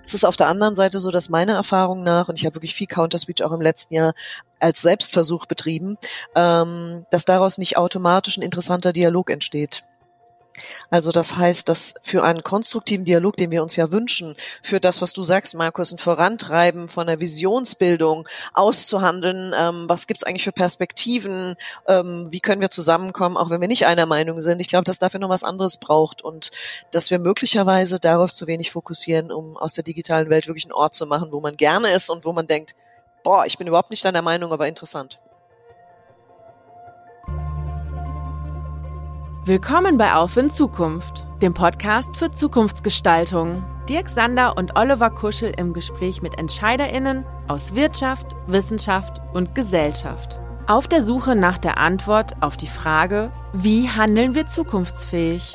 Es ist auf der anderen Seite so, dass meiner Erfahrung nach, und ich habe wirklich viel Counterspeech auch im letzten Jahr als Selbstversuch betrieben, dass daraus nicht automatisch ein interessanter Dialog entsteht. Also das heißt, dass für einen konstruktiven Dialog, den wir uns ja wünschen, für das, was du sagst, Markus, ein Vorantreiben von der Visionsbildung auszuhandeln, was gibt's eigentlich für Perspektiven, wie können wir zusammenkommen, auch wenn wir nicht einer Meinung sind. Ich glaube, dass dafür noch was anderes braucht und dass wir möglicherweise darauf zu wenig fokussieren, um aus der digitalen Welt wirklich einen Ort zu machen, wo man gerne ist und wo man denkt, boah, ich bin überhaupt nicht deiner Meinung, aber interessant. Willkommen bei Auf in Zukunft, dem Podcast für Zukunftsgestaltung. Dirk Sander und Oliver Kuschel im Gespräch mit EntscheiderInnen aus Wirtschaft, Wissenschaft und Gesellschaft. Auf der Suche nach der Antwort auf die Frage, wie handeln wir zukunftsfähig?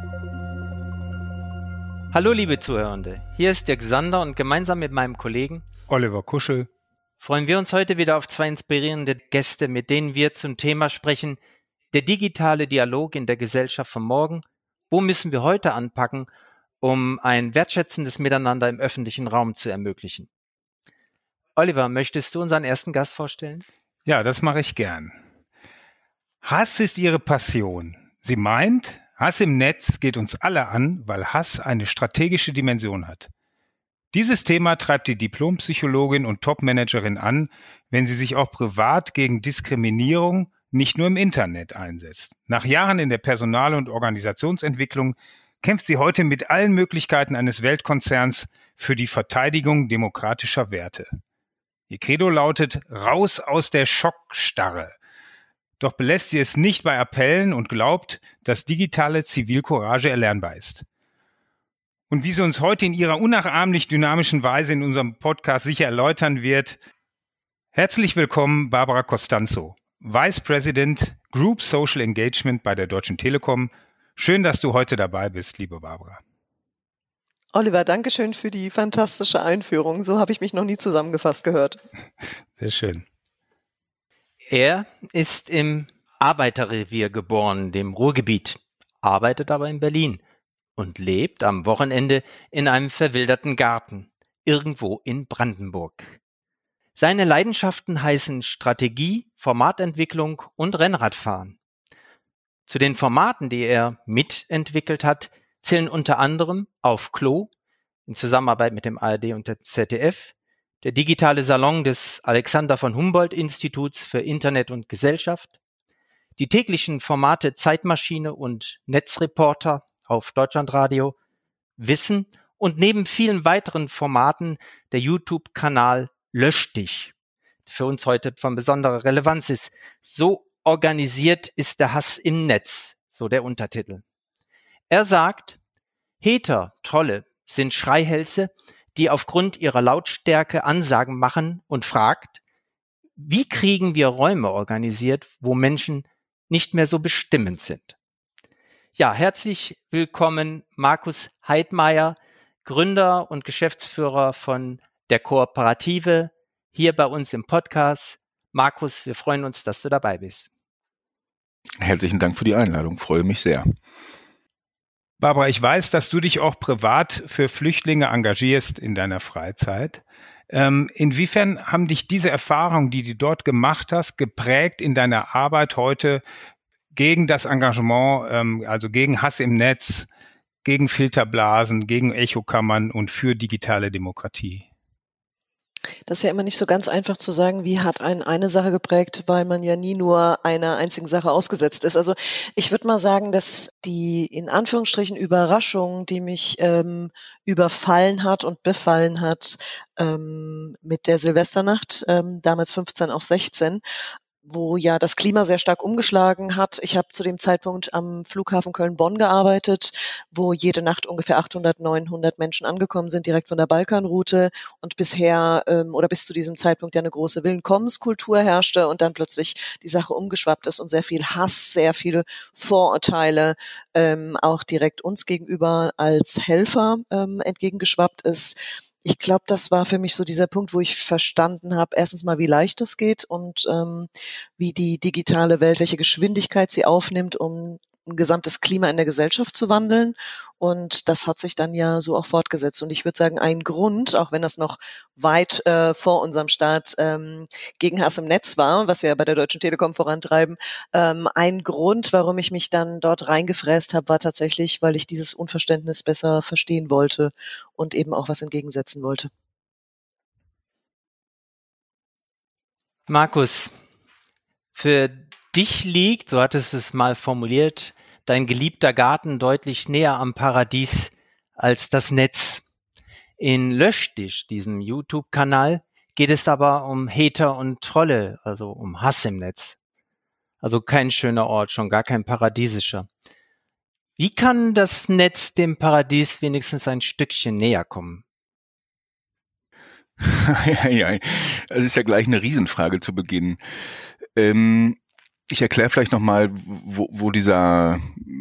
Hallo liebe Zuhörende, hier ist Dirk Sander und gemeinsam mit meinem Kollegen Oliver Kuschel freuen wir uns heute wieder auf zwei inspirierende Gäste, mit denen wir zum Thema sprechen: der digitale Dialog in der Gesellschaft von morgen. Wo müssen wir heute anpacken, um ein wertschätzendes Miteinander im öffentlichen Raum zu ermöglichen? Oliver, möchtest du unseren ersten Gast vorstellen? Ja, das mache ich gern. Hass ist ihre Passion. Sie meint, Hass im Netz geht uns alle an, weil Hass eine strategische Dimension hat. Dieses Thema treibt die Diplompsychologin und Topmanagerin an, wenn sie sich auch privat gegen Diskriminierung nicht nur im Internet einsetzt. Nach Jahren in der Personal- und Organisationsentwicklung kämpft sie heute mit allen Möglichkeiten eines Weltkonzerns für die Verteidigung demokratischer Werte. Ihr Credo lautet: raus aus der Schockstarre. Doch belässt sie es nicht bei Appellen und glaubt, dass digitale Zivilcourage erlernbar ist. Und wie sie uns heute in ihrer unnachahmlich dynamischen Weise in unserem Podcast sicher erläutern wird: herzlich willkommen, Barbara Costanzo, Vice President Group Social Engagement bei der Deutschen Telekom. Schön, dass du heute dabei bist, liebe Barbara. Oliver, danke schön für die fantastische Einführung. So habe ich mich noch nie zusammengefasst gehört. Sehr schön. Er ist im Arbeiterrevier geboren, dem Ruhrgebiet, arbeitet aber in Berlin und lebt am Wochenende in einem verwilderten Garten, irgendwo in Brandenburg. Seine Leidenschaften heißen Strategie, Formatentwicklung und Rennradfahren. Zu den Formaten, die er mitentwickelt hat, zählen unter anderem Auf Klo in Zusammenarbeit mit dem ARD und dem ZDF, der digitale Salon des Alexander von Humboldt Instituts für Internet und Gesellschaft, die täglichen Formate Zeitmaschine und Netzreporter auf Deutschlandradio, Wissen und neben vielen weiteren Formaten der YouTube-Kanal Lösch dich, für uns heute von besonderer Relevanz ist. So organisiert ist der Hass im Netz, so der Untertitel. Er sagt, Hater, Trolle sind Schreihälse, die aufgrund ihrer Lautstärke Ansagen machen, und fragt, wie kriegen wir Räume organisiert, wo Menschen nicht mehr so bestimmend sind? Ja, herzlich willkommen, Markus Heidmeier, Gründer und Geschäftsführer von der Kooperative, hier bei uns im Podcast. Markus, wir freuen uns, dass du dabei bist. Herzlichen Dank für die Einladung, freue mich sehr. Barbara, ich weiß, dass du dich auch privat für Flüchtlinge engagierst in deiner Freizeit. Inwiefern haben dich diese Erfahrungen, die du dort gemacht hast, geprägt in deiner Arbeit heute gegen das Engagement, also gegen Hass im Netz, gegen Filterblasen, gegen Echokammern und für digitale Demokratie? Das ist ja immer nicht so ganz einfach zu sagen, wie hat einen eine Sache geprägt, weil man ja nie nur einer einzigen Sache ausgesetzt ist. Also ich würde mal sagen, dass die in Anführungsstrichen Überraschung, die mich überfallen hat und befallen hat mit der Silvesternacht, damals 15 auf 16, wo ja das Klima sehr stark umgeschlagen hat. Ich habe zu dem Zeitpunkt am Flughafen Köln-Bonn gearbeitet, wo jede Nacht ungefähr 800, 900 Menschen angekommen sind, direkt von der Balkanroute, und bisher oder bis zu diesem Zeitpunkt ja eine große Willkommenskultur herrschte und dann plötzlich die Sache umgeschwappt ist und sehr viel Hass, sehr viele Vorurteile auch direkt uns gegenüber als Helfer entgegengeschwappt ist. Ich glaube, das war für mich so dieser Punkt, wo ich verstanden habe, erstens mal, wie leicht das geht und wie die digitale Welt, welche Geschwindigkeit sie aufnimmt, um ein gesamtes Klima in der Gesellschaft zu wandeln. Und das hat sich dann ja so auch fortgesetzt. Und ich würde sagen, ein Grund, auch wenn das noch weit vor unserem Start gegen Hass im Netz war, was wir ja bei der Deutschen Telekom vorantreiben, ein Grund, warum ich mich dann dort reingefräst habe, war tatsächlich, weil ich dieses Unverständnis besser verstehen wollte und eben auch was entgegensetzen wollte. Markus, für dich liegt, so hattest du es mal formuliert, dein geliebter Garten deutlich näher am Paradies als das Netz. In Lösch dich, diesem YouTube-Kanal, geht es aber um Hater und Trolle, also um Hass im Netz. Also kein schöner Ort, schon gar kein paradiesischer. Wie kann das Netz dem Paradies wenigstens ein Stückchen näher kommen? Ja, das ist ja gleich eine Riesenfrage zu Beginn. Ich erkläre vielleicht nochmal, wo diese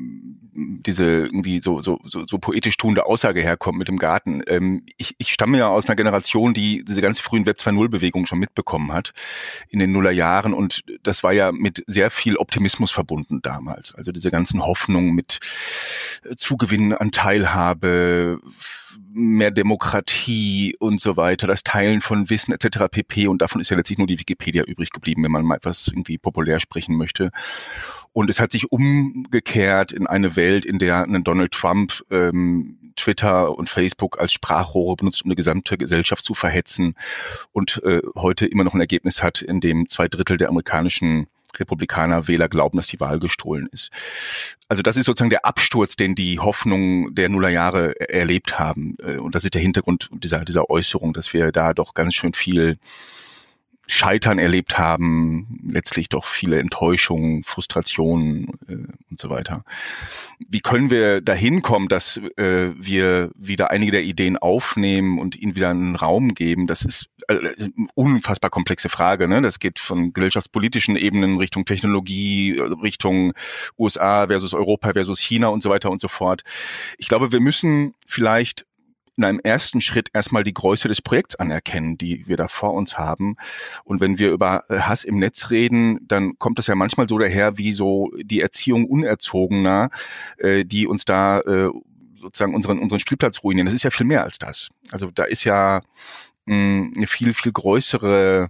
irgendwie so poetisch tuende Aussage herkommt mit dem Garten. Ich stamme ja aus einer Generation, die diese ganz frühen Web 2.0 Bewegungen schon mitbekommen hat in den Nullerjahren, und das war ja mit sehr viel Optimismus verbunden damals. Also diese ganzen Hoffnungen mit Zugewinn an Teilhabe, mehr Demokratie und so weiter, das Teilen von Wissen etc. pp. Und davon ist ja letztlich nur die Wikipedia übrig geblieben, wenn man mal etwas irgendwie populär sprechen möchte. Und es hat sich umgekehrt in eine Welt, in der ein Donald Trump Twitter und Facebook als Sprachrohre benutzt, um eine gesamte Gesellschaft zu verhetzen, und heute immer noch ein Ergebnis hat, in dem 2/3 der amerikanischen Republikaner Wähler glauben, dass die Wahl gestohlen ist. Also das ist sozusagen der Absturz, den die Hoffnungen der Nullerjahre erlebt haben. Und das ist der Hintergrund dieser Äußerung, dass wir da doch ganz schön viel Scheitern erlebt haben, letztlich doch viele Enttäuschungen, Frustrationen und so weiter. Wie können wir dahin kommen, dass wir wieder einige der Ideen aufnehmen und ihnen wieder einen Raum geben? Das ist eine unfassbar komplexe Frage, ne? Das geht von gesellschaftspolitischen Ebenen Richtung Technologie, Richtung USA versus Europa versus China und so weiter und so fort. Ich glaube, wir müssen vielleicht in einem ersten Schritt erstmal die Größe des Projekts anerkennen, die wir da vor uns haben. Und wenn wir über Hass im Netz reden, dann kommt das ja manchmal so daher wie so die Erziehung Unerzogener, die uns da sozusagen unseren Spielplatz ruinieren. Das ist ja viel mehr als das. Also da ist ja eine viel, viel größere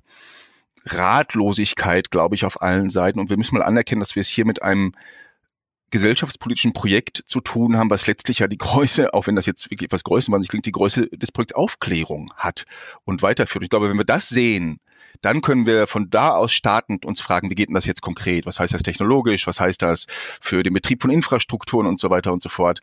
Ratlosigkeit, glaube ich, auf allen Seiten. Und wir müssen mal anerkennen, dass wir es hier mit einem gesellschaftspolitischen Projekt zu tun haben, was letztlich ja die Größe, auch wenn das jetzt wirklich etwas größenwahnsinnig klingt, die Größe des Projekts Aufklärung hat und weiterführt. Ich glaube, wenn wir das sehen, dann können wir von da aus startend uns fragen, wie geht denn das jetzt konkret? Was heißt das technologisch? Was heißt das für den Betrieb von Infrastrukturen und so weiter und so fort?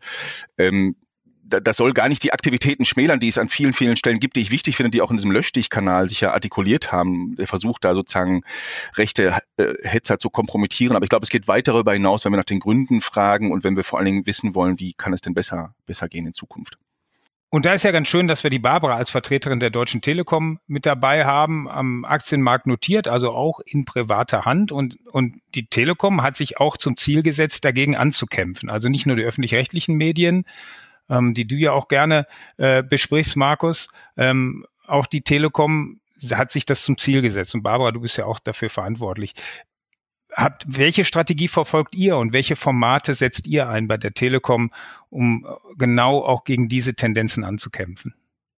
Das soll gar nicht die Aktivitäten schmälern, die es an vielen, vielen Stellen gibt, die ich wichtig finde, die auch in diesem Löschdich-Kanal sich ja artikuliert haben. Der Versuch da sozusagen rechte Hetzer zu kompromittieren. Aber ich glaube, es geht weit darüber hinaus, wenn wir nach den Gründen fragen und wenn wir vor allen Dingen wissen wollen, wie kann es denn besser gehen in Zukunft. Und da ist ja ganz schön, dass wir die Barbara als Vertreterin der Deutschen Telekom mit dabei haben, am Aktienmarkt notiert, also auch in privater Hand. Und die Telekom hat sich auch zum Ziel gesetzt, dagegen anzukämpfen. Also nicht nur die öffentlich-rechtlichen Medien, die du ja auch gerne besprichst, Markus. Auch die Telekom hat sich das zum Ziel gesetzt. Und Barbara, du bist ja auch dafür verantwortlich. Welche Strategie verfolgt ihr und welche Formate setzt ihr ein bei der Telekom, um genau auch gegen diese Tendenzen anzukämpfen?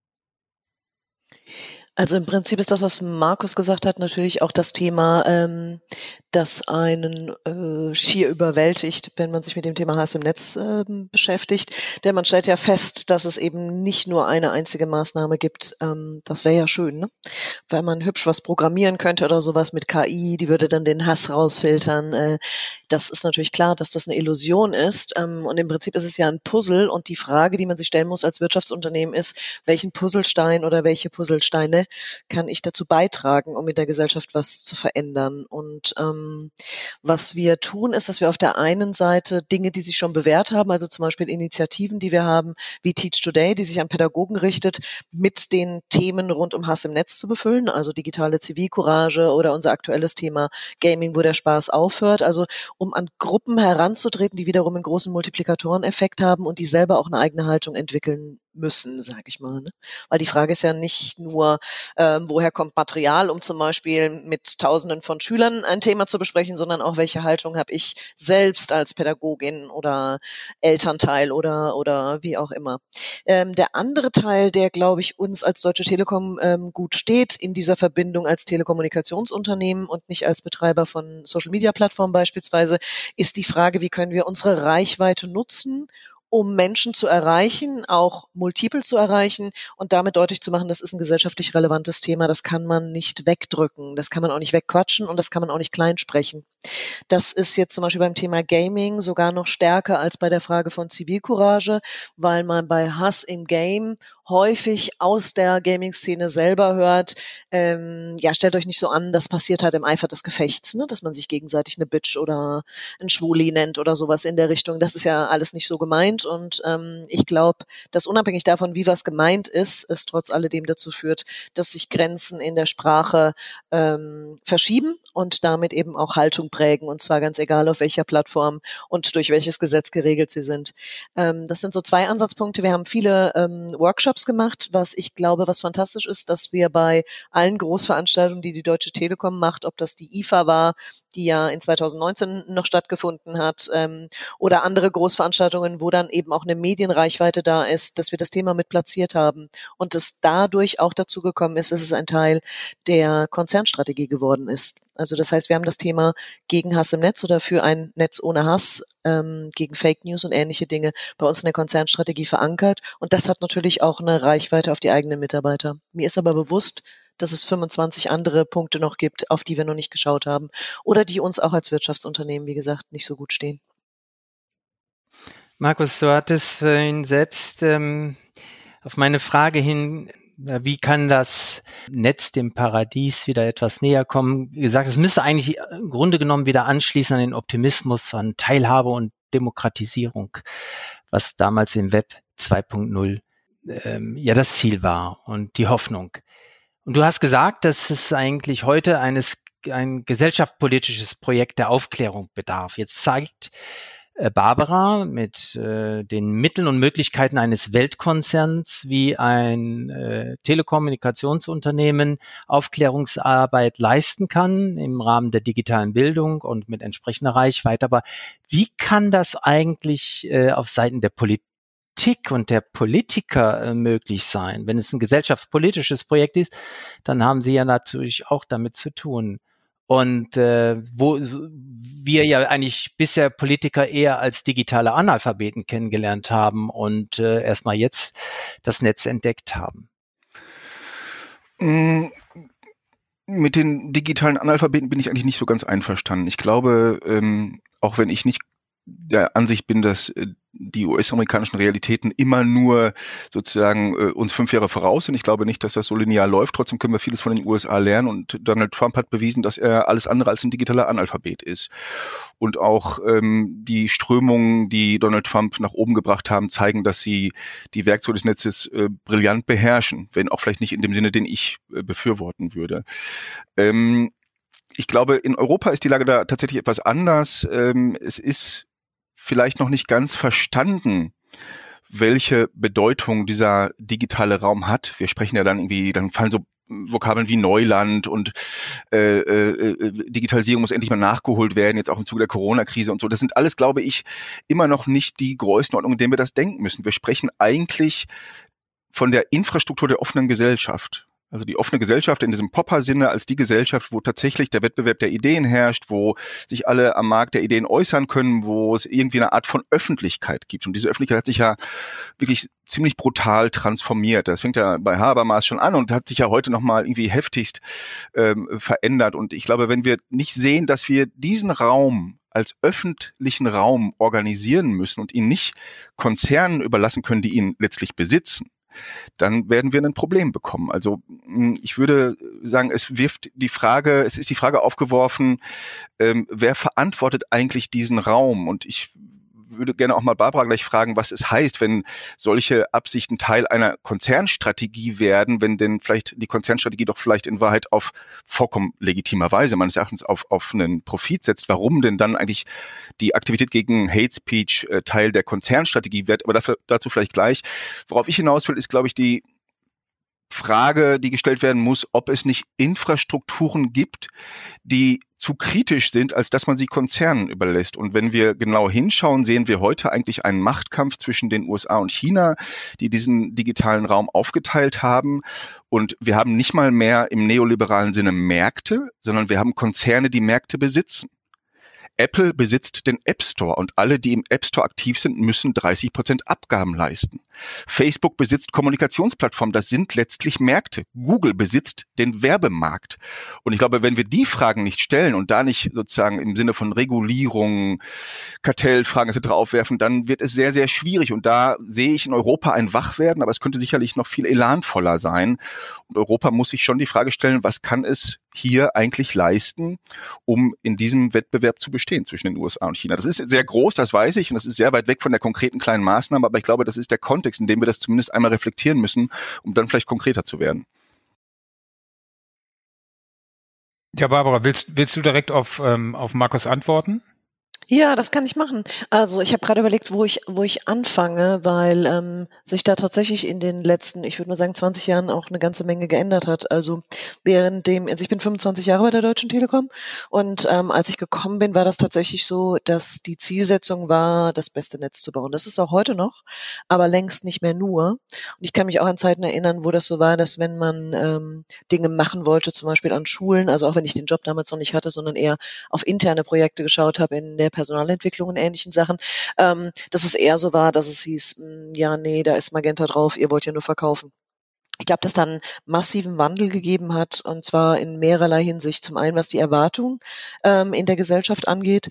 Also im Prinzip ist das, was Markus gesagt hat, natürlich auch das Thema, das einen schier überwältigt, wenn man sich mit dem Thema Hass im Netz beschäftigt. Denn man stellt ja fest, dass es eben nicht nur eine einzige Maßnahme gibt. Das wäre ja schön, ne? Weil man hübsch was programmieren könnte oder sowas mit KI, die würde dann den Hass rausfiltern. Das ist natürlich klar, dass das eine Illusion ist. Und im Prinzip ist es ja ein Puzzle. Und die Frage, die man sich stellen muss als Wirtschaftsunternehmen ist, welchen Puzzlestein oder welche Puzzlesteine kann ich dazu beitragen, um in der Gesellschaft was zu verändern? Und was wir tun, ist, dass wir auf der einen Seite Dinge, die sich schon bewährt haben, also zum Beispiel Initiativen, die wir haben, wie Teach Today, die sich an Pädagogen richtet, mit den Themen rund um Hass im Netz zu befüllen, also digitale Zivilcourage oder unser aktuelles Thema Gaming, wo der Spaß aufhört, also um an Gruppen heranzutreten, die wiederum einen großen Multiplikatoreneffekt haben und die selber auch eine eigene Haltung entwickeln müssen, sage ich mal. Ne? Weil die Frage ist ja nicht nur, woher kommt Material, um zum Beispiel mit Tausenden von Schülern ein Thema zu besprechen, sondern auch, welche Haltung habe ich selbst als Pädagogin oder Elternteil oder wie auch immer. Der andere Teil, der, glaube ich, uns als Deutsche Telekom gut steht in dieser Verbindung als Telekommunikationsunternehmen und nicht als Betreiber von Social-Media-Plattformen beispielsweise, ist die Frage, wie können wir unsere Reichweite nutzen, um Menschen zu erreichen, auch multiple zu erreichen und damit deutlich zu machen, das ist ein gesellschaftlich relevantes Thema, das kann man nicht wegdrücken, das kann man auch nicht wegquatschen und das kann man auch nicht kleinsprechen. Das ist jetzt zum Beispiel beim Thema Gaming sogar noch stärker als bei der Frage von Zivilcourage, weil man bei Hass im Game häufig aus der Gaming-Szene selber hört, ja, stellt euch nicht so an, das passiert halt im Eifer des Gefechts, ne? Dass man sich gegenseitig eine Bitch oder ein Schwuli nennt oder sowas in der Richtung. Das ist ja alles nicht so gemeint und ich glaube, dass unabhängig davon, wie was gemeint ist, es trotz alledem dazu führt, dass sich Grenzen in der Sprache verschieben und damit eben auch Haltung prägen und zwar ganz egal auf welcher Plattform und durch welches Gesetz geregelt sie sind. Das sind so 2 Ansatzpunkte. Wir haben viele Workshops gemacht, was ich glaube, was fantastisch ist, dass wir bei allen Großveranstaltungen, die die Deutsche Telekom macht, ob das die IFA war, die ja in 2019 noch stattgefunden hat, oder andere Großveranstaltungen, wo dann eben auch eine Medienreichweite da ist, dass wir das Thema mit platziert haben und es dadurch auch dazu gekommen ist, dass es ein Teil der Konzernstrategie geworden ist. Also das heißt, wir haben das Thema gegen Hass im Netz oder für ein Netz ohne Hass, gegen Fake News und ähnliche Dinge bei uns in der Konzernstrategie verankert. Und das hat natürlich auch eine Reichweite auf die eigenen Mitarbeiter. Mir ist aber bewusst, dass es 25 andere Punkte noch gibt, auf die wir noch nicht geschaut haben oder die uns auch als Wirtschaftsunternehmen, wie gesagt, nicht so gut stehen. Markus, du hattest vorhin selbst auf meine Frage hin, wie kann das Netz dem Paradies wieder etwas näher kommen, gesagt, es müsste eigentlich im Grunde genommen wieder anschließen an den Optimismus, an Teilhabe und Demokratisierung, was damals im Web 2.0 ja das Ziel war und die Hoffnung. Und du hast gesagt, dass es eigentlich heute ein gesellschaftspolitisches Projekt der Aufklärung bedarf. Jetzt zeigt Barbara mit den Mitteln und Möglichkeiten eines Weltkonzerns wie ein Telekommunikationsunternehmen Aufklärungsarbeit leisten kann im Rahmen der digitalen Bildung und mit entsprechender Reichweite. Aber wie kann das eigentlich auf Seiten der Politik und der Politiker möglich sein? Wenn es ein gesellschaftspolitisches Projekt ist, dann haben sie ja natürlich auch damit zu tun. Und wo wir ja eigentlich bisher Politiker eher als digitale Analphabeten kennengelernt haben und erstmal jetzt das Netz entdeckt haben. Mit den digitalen Analphabeten bin ich eigentlich nicht so ganz einverstanden. Ich glaube, auch wenn ich nicht der Ansicht bin, dass die US-amerikanischen Realitäten immer nur sozusagen uns 5 Jahre voraus sind. Ich glaube nicht, dass das so linear läuft. Trotzdem können wir vieles von den USA lernen und Donald Trump hat bewiesen, dass er alles andere als ein digitaler Analphabet ist. Und auch die Strömungen, die Donald Trump nach oben gebracht haben, zeigen, dass sie die Werkzeuge des Netzes brillant beherrschen, wenn auch vielleicht nicht in dem Sinne, den ich befürworten würde. Ich glaube, in Europa ist die Lage da tatsächlich etwas anders. Es ist vielleicht noch nicht ganz verstanden, welche Bedeutung dieser digitale Raum hat. Wir sprechen ja dann irgendwie, dann fallen so Vokabeln wie Neuland und Digitalisierung muss endlich mal nachgeholt werden, jetzt auch im Zuge der Corona-Krise und so. Das sind alles, glaube ich, immer noch nicht die Größenordnung, in denen wir das denken müssen. Wir sprechen eigentlich von der Infrastruktur der offenen Gesellschaft. Also die offene Gesellschaft in diesem Popper-Sinne als die Gesellschaft, wo tatsächlich der Wettbewerb der Ideen herrscht, wo sich alle am Markt der Ideen äußern können, wo es irgendwie eine Art von Öffentlichkeit gibt. Und diese Öffentlichkeit hat sich ja wirklich ziemlich brutal transformiert. Das fängt ja bei Habermas schon an und hat sich ja heute nochmal irgendwie heftigst verändert. Und ich glaube, wenn wir nicht sehen, dass wir diesen Raum als öffentlichen Raum organisieren müssen und ihn nicht Konzernen überlassen können, die ihn letztlich besitzen, dann werden wir ein Problem bekommen. Also ich würde sagen, es ist die Frage aufgeworfen, wer verantwortet eigentlich diesen Raum? Und ich würde gerne auch mal Barbara gleich fragen, was es heißt, wenn solche Absichten Teil einer Konzernstrategie werden, wenn denn vielleicht die Konzernstrategie doch vielleicht in Wahrheit auf vollkommen legitimer Weise meines Erachtens auf einen Profit setzt. Warum denn dann eigentlich die Aktivität gegen Hate Speech Teil der Konzernstrategie wird? Aber dazu vielleicht gleich. Worauf ich hinaus will, ist, glaube ich, die Frage, die gestellt werden muss, ob es nicht Infrastrukturen gibt, die zu kritisch sind, als dass man sie Konzernen überlässt. Und wenn wir genau hinschauen, sehen wir heute eigentlich einen Machtkampf zwischen den USA und China, die diesen digitalen Raum aufgeteilt haben. Und wir haben nicht mal mehr im neoliberalen Sinne Märkte, sondern wir haben Konzerne, die Märkte besitzen. Apple besitzt den App Store und alle, die im App Store aktiv sind, müssen 30% Abgaben leisten. Facebook besitzt Kommunikationsplattformen, das sind letztlich Märkte. Google besitzt den Werbemarkt. Und ich glaube, wenn wir die Fragen nicht stellen und da nicht sozusagen im Sinne von Regulierung, Kartellfragen etc. aufwerfen, dann wird es sehr, sehr schwierig. Und da sehe ich in Europa ein Wachwerden, aber es könnte sicherlich noch viel elanvoller sein. Und Europa muss sich schon die Frage stellen, was kann es hier eigentlich leisten, um in diesem Wettbewerb zu bestehen zwischen den USA und China. Das ist sehr groß, das weiß ich, und das ist sehr weit weg von der konkreten kleinen Maßnahme, aber ich glaube, das ist der Kontext, in dem wir das zumindest einmal reflektieren müssen, um dann vielleicht konkreter zu werden. Ja, Barbara, willst du direkt auf Markus antworten? Ja, das kann ich machen. Also ich habe gerade überlegt, wo ich anfange, weil sich da tatsächlich in den letzten, ich würde mal sagen, 20 Jahren auch eine ganze Menge geändert hat. Also also ich bin 25 Jahre bei der Deutschen Telekom und als ich gekommen bin, war das tatsächlich so, dass die Zielsetzung war, das beste Netz zu bauen. Das ist auch heute noch, aber längst nicht mehr nur. Und ich kann mich auch an Zeiten erinnern, wo das so war, dass wenn man Dinge machen wollte, zum Beispiel an Schulen, also auch wenn ich den Job damals noch nicht hatte, sondern eher auf interne Projekte geschaut habe in der Personalentwicklung und ähnlichen Sachen, dass es eher so war, dass es hieß, ja, nee, da ist Magenta drauf, ihr wollt ja nur verkaufen. Ich glaube, dass dann einen massiven Wandel gegeben hat, und zwar in mehrerlei Hinsicht. Zum einen, was die Erwartung in der Gesellschaft angeht.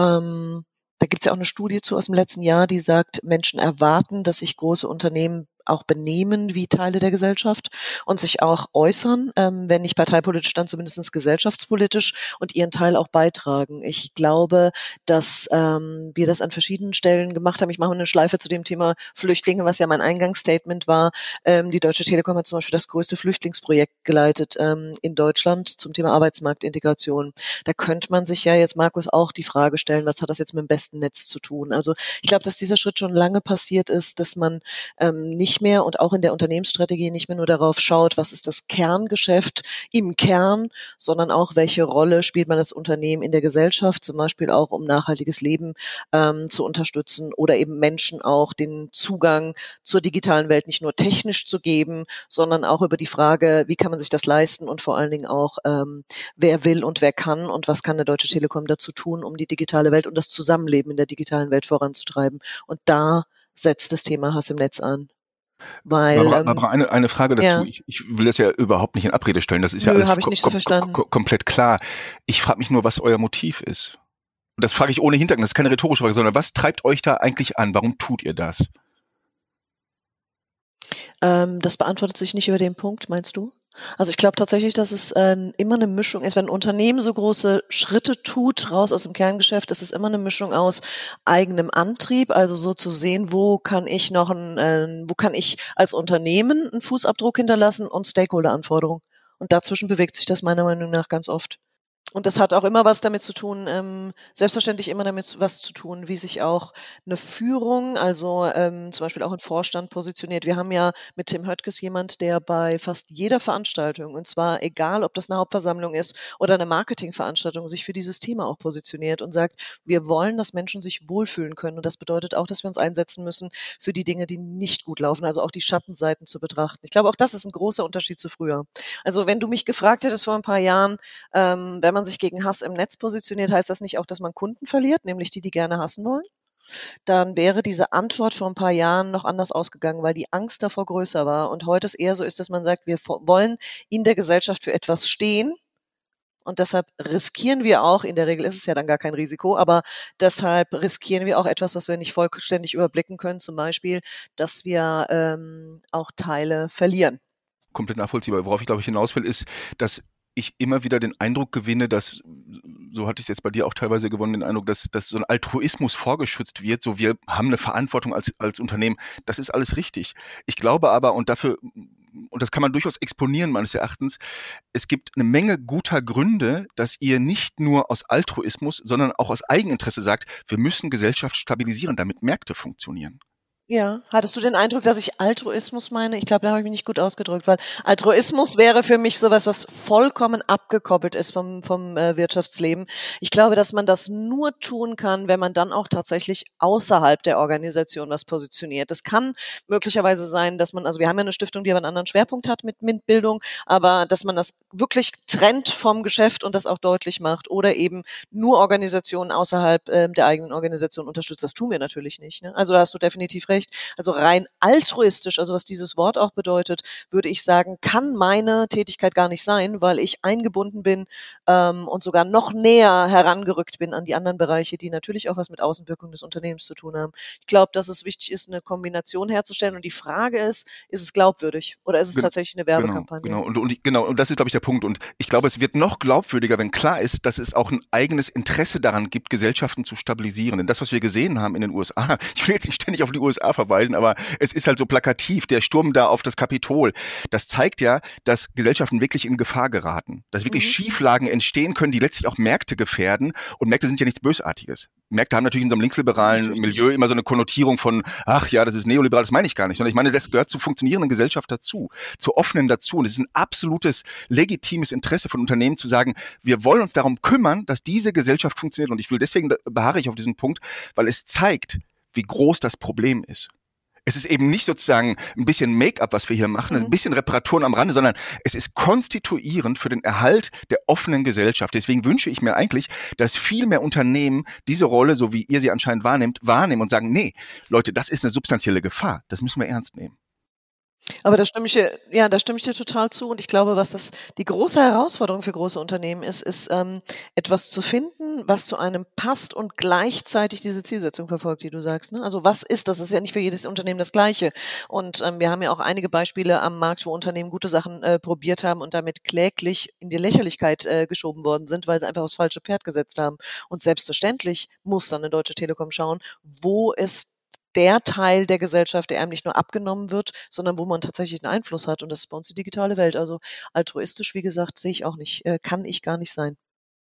Da gibt es ja auch eine Studie zu aus dem letzten Jahr, die sagt, Menschen erwarten, dass sich große Unternehmen auch benehmen wie Teile der Gesellschaft und sich auch äußern, wenn nicht parteipolitisch, dann zumindest gesellschaftspolitisch und ihren Teil auch beitragen. Ich glaube, dass wir das an verschiedenen Stellen gemacht haben. Ich mache eine Schleife zu dem Thema Flüchtlinge, was ja mein Eingangsstatement war. Die Deutsche Telekom hat zum Beispiel das größte Flüchtlingsprojekt geleitet in Deutschland zum Thema Arbeitsmarktintegration. Da könnte man sich ja jetzt, Markus, auch die Frage stellen, was hat das jetzt mit dem besten Netz zu tun? Also ich glaube, dass dieser Schritt schon lange passiert ist, dass man nicht mehr und auch in der Unternehmensstrategie nicht mehr nur darauf schaut, was ist das Kerngeschäft im Kern, sondern auch, welche Rolle spielt man das Unternehmen in der Gesellschaft, zum Beispiel auch, um nachhaltiges Leben zu unterstützen oder eben Menschen auch den Zugang zur digitalen Welt nicht nur technisch zu geben, sondern auch über die Frage, wie kann man sich das leisten und vor allen Dingen auch, wer will und wer kann und was kann der Deutsche Telekom dazu tun, um die digitale Welt und das Zusammenleben in der digitalen Welt voranzutreiben. Und da setzt das Thema Hass im Netz an. Weil, Barbara, eine Frage dazu. ja. Ich will das ja überhaupt nicht in Abrede stellen. Das ist ja Nö, alles habe ich nicht so verstanden. komplett klar. Ich frage mich nur, was euer Motiv ist. Und das frage ich ohne Hintergrund. Das ist keine rhetorische Frage, sondern was treibt euch da eigentlich an? Warum tut ihr das? Das beantwortet sich nicht über den Punkt, meinst du? Also ich glaube tatsächlich, dass es immer eine Mischung ist. Wenn ein Unternehmen so große Schritte tut, raus aus dem Kerngeschäft, ist es immer eine Mischung aus eigenem Antrieb, also so zu sehen, wo kann ich als Unternehmen einen Fußabdruck hinterlassen, und Stakeholder-Anforderungen. Und dazwischen bewegt sich das meiner Meinung nach ganz oft. Und das hat auch immer was damit zu tun, selbstverständlich immer damit was zu tun, wie sich auch eine Führung, also zum Beispiel auch ein Vorstand positioniert. Wir haben ja mit Tim Höttges jemand, der bei fast jeder Veranstaltung, und zwar egal, ob das eine Hauptversammlung ist oder eine Marketingveranstaltung, sich für dieses Thema auch positioniert und sagt, wir wollen, dass Menschen sich wohlfühlen können. Und das bedeutet auch, dass wir uns einsetzen müssen für die Dinge, die nicht gut laufen, also auch die Schattenseiten zu betrachten. Ich glaube, auch das ist ein großer Unterschied zu früher. Also wenn du mich gefragt hättest vor ein paar Jahren, wenn man sich gegen Hass im Netz positioniert, heißt das nicht auch, dass man Kunden verliert, nämlich die gerne hassen wollen? Dann wäre diese Antwort vor ein paar Jahren noch anders ausgegangen, weil die Angst davor größer war. Und heute es eher so ist, dass man sagt, wir wollen in der Gesellschaft für etwas stehen. Und deshalb riskieren wir auch, in der Regel ist es ja dann gar kein Risiko, aber deshalb riskieren wir auch etwas, was wir nicht vollständig überblicken können, zum Beispiel, dass wir auch Teile verlieren. Komplett nachvollziehbar. Worauf ich, glaube ich, hinaus will, ist, dass ich immer wieder den Eindruck gewinne, dass so hatte ich es jetzt bei dir auch teilweise gewonnen, den Eindruck, dass so ein Altruismus vorgeschützt wird, so wir haben eine Verantwortung als Unternehmen. Das ist alles richtig. Ich glaube aber, und das kann man durchaus exponieren meines Erachtens, es gibt eine Menge guter Gründe, dass ihr nicht nur aus Altruismus, sondern auch aus Eigeninteresse sagt, wir müssen Gesellschaft stabilisieren, damit Märkte funktionieren. Ja, hattest du den Eindruck, dass ich Altruismus meine? Ich glaube, da habe ich mich nicht gut ausgedrückt, weil Altruismus wäre für mich sowas, was vollkommen abgekoppelt ist vom Wirtschaftsleben. Ich glaube, dass man das nur tun kann, wenn man dann auch tatsächlich außerhalb der Organisation was positioniert. Das kann möglicherweise sein, dass man, also wir haben ja eine Stiftung, die aber einen anderen Schwerpunkt hat mit MINT-Bildung, aber dass man das wirklich trennt vom Geschäft und das auch deutlich macht oder eben nur Organisationen außerhalb der eigenen Organisation unterstützt. Das tun wir natürlich nicht. Ne? Also da hast du definitiv recht. Also rein altruistisch, also was dieses Wort auch bedeutet, würde ich sagen, kann meine Tätigkeit gar nicht sein, weil ich eingebunden bin und sogar noch näher herangerückt bin an die anderen Bereiche, die natürlich auch was mit Außenwirkung des Unternehmens zu tun haben. Ich glaube, dass es wichtig ist, eine Kombination herzustellen und die Frage ist es glaubwürdig oder ist es tatsächlich eine Werbekampagne? Genau. Und das ist, glaube ich, der Punkt. Und ich glaube, es wird noch glaubwürdiger, wenn klar ist, dass es auch ein eigenes Interesse daran gibt, Gesellschaften zu stabilisieren. Denn das, was wir gesehen haben in den USA, ich will jetzt nicht ständig auf die USA verweisen, aber es ist halt so plakativ, der Sturm da auf das Kapitol, das zeigt ja, dass Gesellschaften wirklich in Gefahr geraten, dass wirklich Schieflagen entstehen können, die letztlich auch Märkte gefährden, und Märkte sind ja nichts Bösartiges. Märkte haben natürlich in so einem linksliberalen Milieu immer so eine Konnotierung von, ach ja, das ist neoliberal, das meine ich gar nicht, sondern ich meine, das gehört zur funktionierenden Gesellschaft dazu, zur offenen dazu, und es ist ein absolutes legitimes Interesse von Unternehmen zu sagen, wir wollen uns darum kümmern, dass diese Gesellschaft funktioniert, und deswegen beharre ich auf diesen Punkt, weil es zeigt, wie groß das Problem ist. Es ist eben nicht sozusagen ein bisschen Make-up, was wir hier machen, es ist ein bisschen Reparaturen am Rande, sondern es ist konstituierend für den Erhalt der offenen Gesellschaft. Deswegen wünsche ich mir eigentlich, dass viel mehr Unternehmen diese Rolle, so wie ihr sie anscheinend wahrnehmen und sagen, nee, Leute, das ist eine substanzielle Gefahr, das müssen wir ernst nehmen. Aber da stimme ich dir total zu. Und ich glaube, was die große Herausforderung für große Unternehmen ist etwas zu finden, was zu einem passt und gleichzeitig diese Zielsetzung verfolgt, die du sagst. Ne? Also das ist ja nicht für jedes Unternehmen das Gleiche. Und wir haben ja auch einige Beispiele am Markt, wo Unternehmen gute Sachen probiert haben und damit kläglich in die Lächerlichkeit geschoben worden sind, weil sie einfach aufs falsche Pferd gesetzt haben. Und selbstverständlich muss dann eine Deutsche Telekom schauen, wo ist der Teil der Gesellschaft, der einem nicht nur abgenommen wird, sondern wo man tatsächlich einen Einfluss hat. Und das ist bei uns die digitale Welt. Also altruistisch, wie gesagt, sehe ich auch nicht, kann ich gar nicht sein.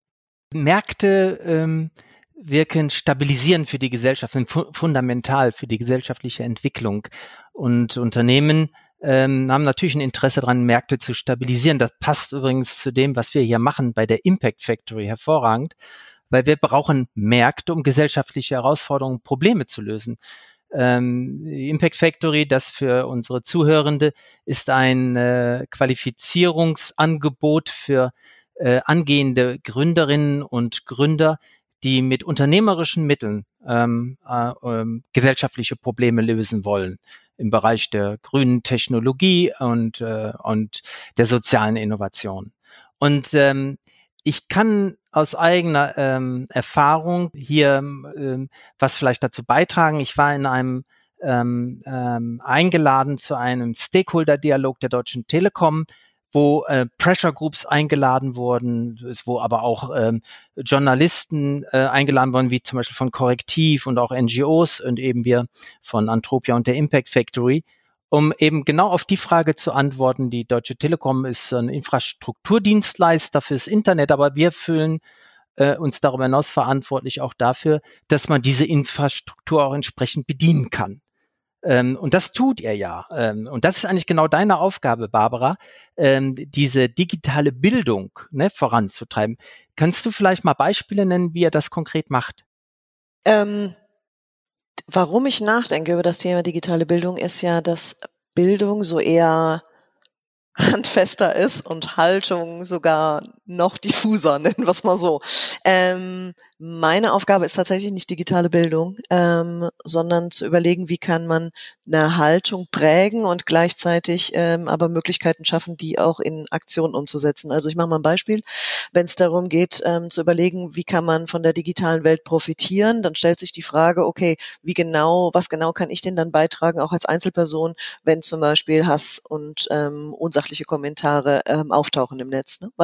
Märkte wirken stabilisierend für die Gesellschaft, sind fundamental für die gesellschaftliche Entwicklung. Und Unternehmen haben natürlich ein Interesse daran, Märkte zu stabilisieren. Das passt übrigens zu dem, was wir hier machen bei der Impact Factory hervorragend, weil wir brauchen Märkte, um gesellschaftliche Herausforderungen, Probleme zu lösen. Impact Factory, das für unsere Zuhörende, ist ein Qualifizierungsangebot für angehende Gründerinnen und Gründer, die mit unternehmerischen Mitteln gesellschaftliche Probleme lösen wollen im Bereich der grünen Technologie und der sozialen Innovation. Und ich kann aus eigener Erfahrung hier was vielleicht dazu beitragen. Ich war in einem eingeladen zu einem Stakeholder-Dialog der Deutschen Telekom, wo Pressure Groups eingeladen wurden, wo aber auch Journalisten eingeladen wurden, wie zum Beispiel von Korrektiv und auch NGOs und eben wir von Antropia und der Impact Factory, um eben genau auf die Frage zu antworten. Die Deutsche Telekom ist ein Infrastrukturdienstleister fürs Internet, aber wir fühlen uns darüber hinaus verantwortlich auch dafür, dass man diese Infrastruktur auch entsprechend bedienen kann. Und das tut er ja. Und das ist eigentlich genau deine Aufgabe, Barbara, diese digitale Bildung voranzutreiben. Kannst du vielleicht mal Beispiele nennen, wie er das konkret macht? Warum ich nachdenke über das Thema digitale Bildung, ist ja, dass Bildung so eher handfester ist und Haltung sogar noch diffuser, nennen wir es mal so. Meine Aufgabe ist tatsächlich nicht digitale Bildung, sondern zu überlegen, wie kann man eine Haltung prägen und gleichzeitig aber Möglichkeiten schaffen, die auch in Aktion umzusetzen. Also ich mache mal ein Beispiel. Wenn es darum geht, zu überlegen, wie kann man von der digitalen Welt profitieren, dann stellt sich die Frage, okay, was genau kann ich denn dann beitragen, auch als Einzelperson, wenn zum Beispiel Hass und unsachliche Kommentare auftauchen im Netz, ne? Weil das ja nicht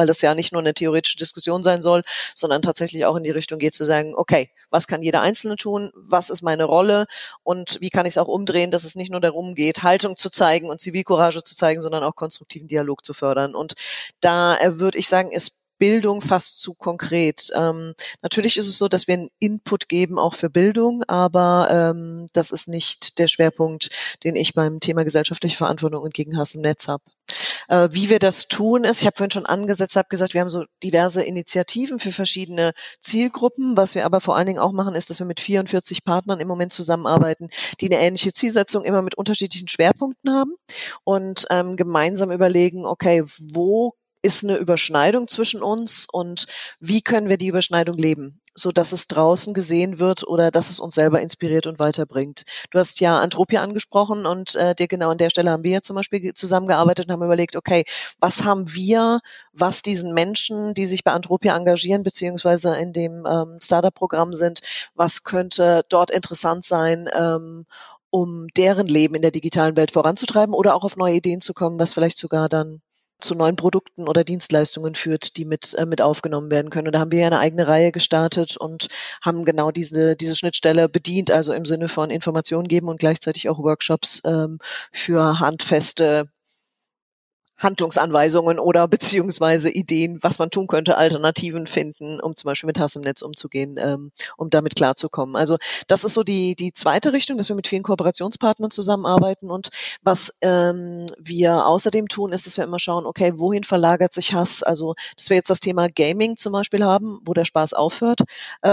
nicht nur eine theoretische Diskussion sein soll, sondern tatsächlich auch in die Richtung geht zu sagen, okay, was kann jeder Einzelne tun? Was ist meine Rolle? Und wie kann ich es auch umdrehen, dass es nicht nur darum geht, Haltung zu zeigen und Zivilcourage zu zeigen, sondern auch konstruktiven Dialog zu fördern. Und da würde ich sagen, ist Bildung fast zu konkret. Natürlich ist es so, dass wir einen Input geben, auch für Bildung, aber das ist nicht der Schwerpunkt, den ich beim Thema gesellschaftliche Verantwortung und gegen Hass im Netz habe. Wie wir das tun ist, ich habe vorhin schon angesetzt, habe gesagt, wir haben so diverse Initiativen für verschiedene Zielgruppen. Was wir aber vor allen Dingen auch machen, ist, dass wir mit 44 Partnern im Moment zusammenarbeiten, die eine ähnliche Zielsetzung immer mit unterschiedlichen Schwerpunkten haben und gemeinsam überlegen, okay, wo ist eine Überschneidung zwischen uns und wie können wir die Überschneidung leben, so dass es draußen gesehen wird oder dass es uns selber inspiriert und weiterbringt. Du hast ja Antropia angesprochen und dir genau an der Stelle haben wir ja zum Beispiel zusammengearbeitet und haben überlegt, okay, was haben wir, was diesen Menschen, die sich bei Antropia engagieren, beziehungsweise in dem Startup-Programm sind, was könnte dort interessant sein, um deren Leben in der digitalen Welt voranzutreiben oder auch auf neue Ideen zu kommen, was vielleicht sogar dann zu neuen Produkten oder Dienstleistungen führt, die mit aufgenommen werden können. Und da haben wir ja eine eigene Reihe gestartet und haben genau diese Schnittstelle bedient, also im Sinne von Informationen geben und gleichzeitig auch Workshops für handfeste Handlungsanweisungen oder beziehungsweise Ideen, was man tun könnte, Alternativen finden, um zum Beispiel mit Hass im Netz umzugehen, um damit klarzukommen. Also das ist so die zweite Richtung, dass wir mit vielen Kooperationspartnern zusammenarbeiten und was wir außerdem tun, ist, dass wir immer schauen, okay, wohin verlagert sich Hass? Also dass wir jetzt das Thema Gaming zum Beispiel haben, wo der Spaß aufhört,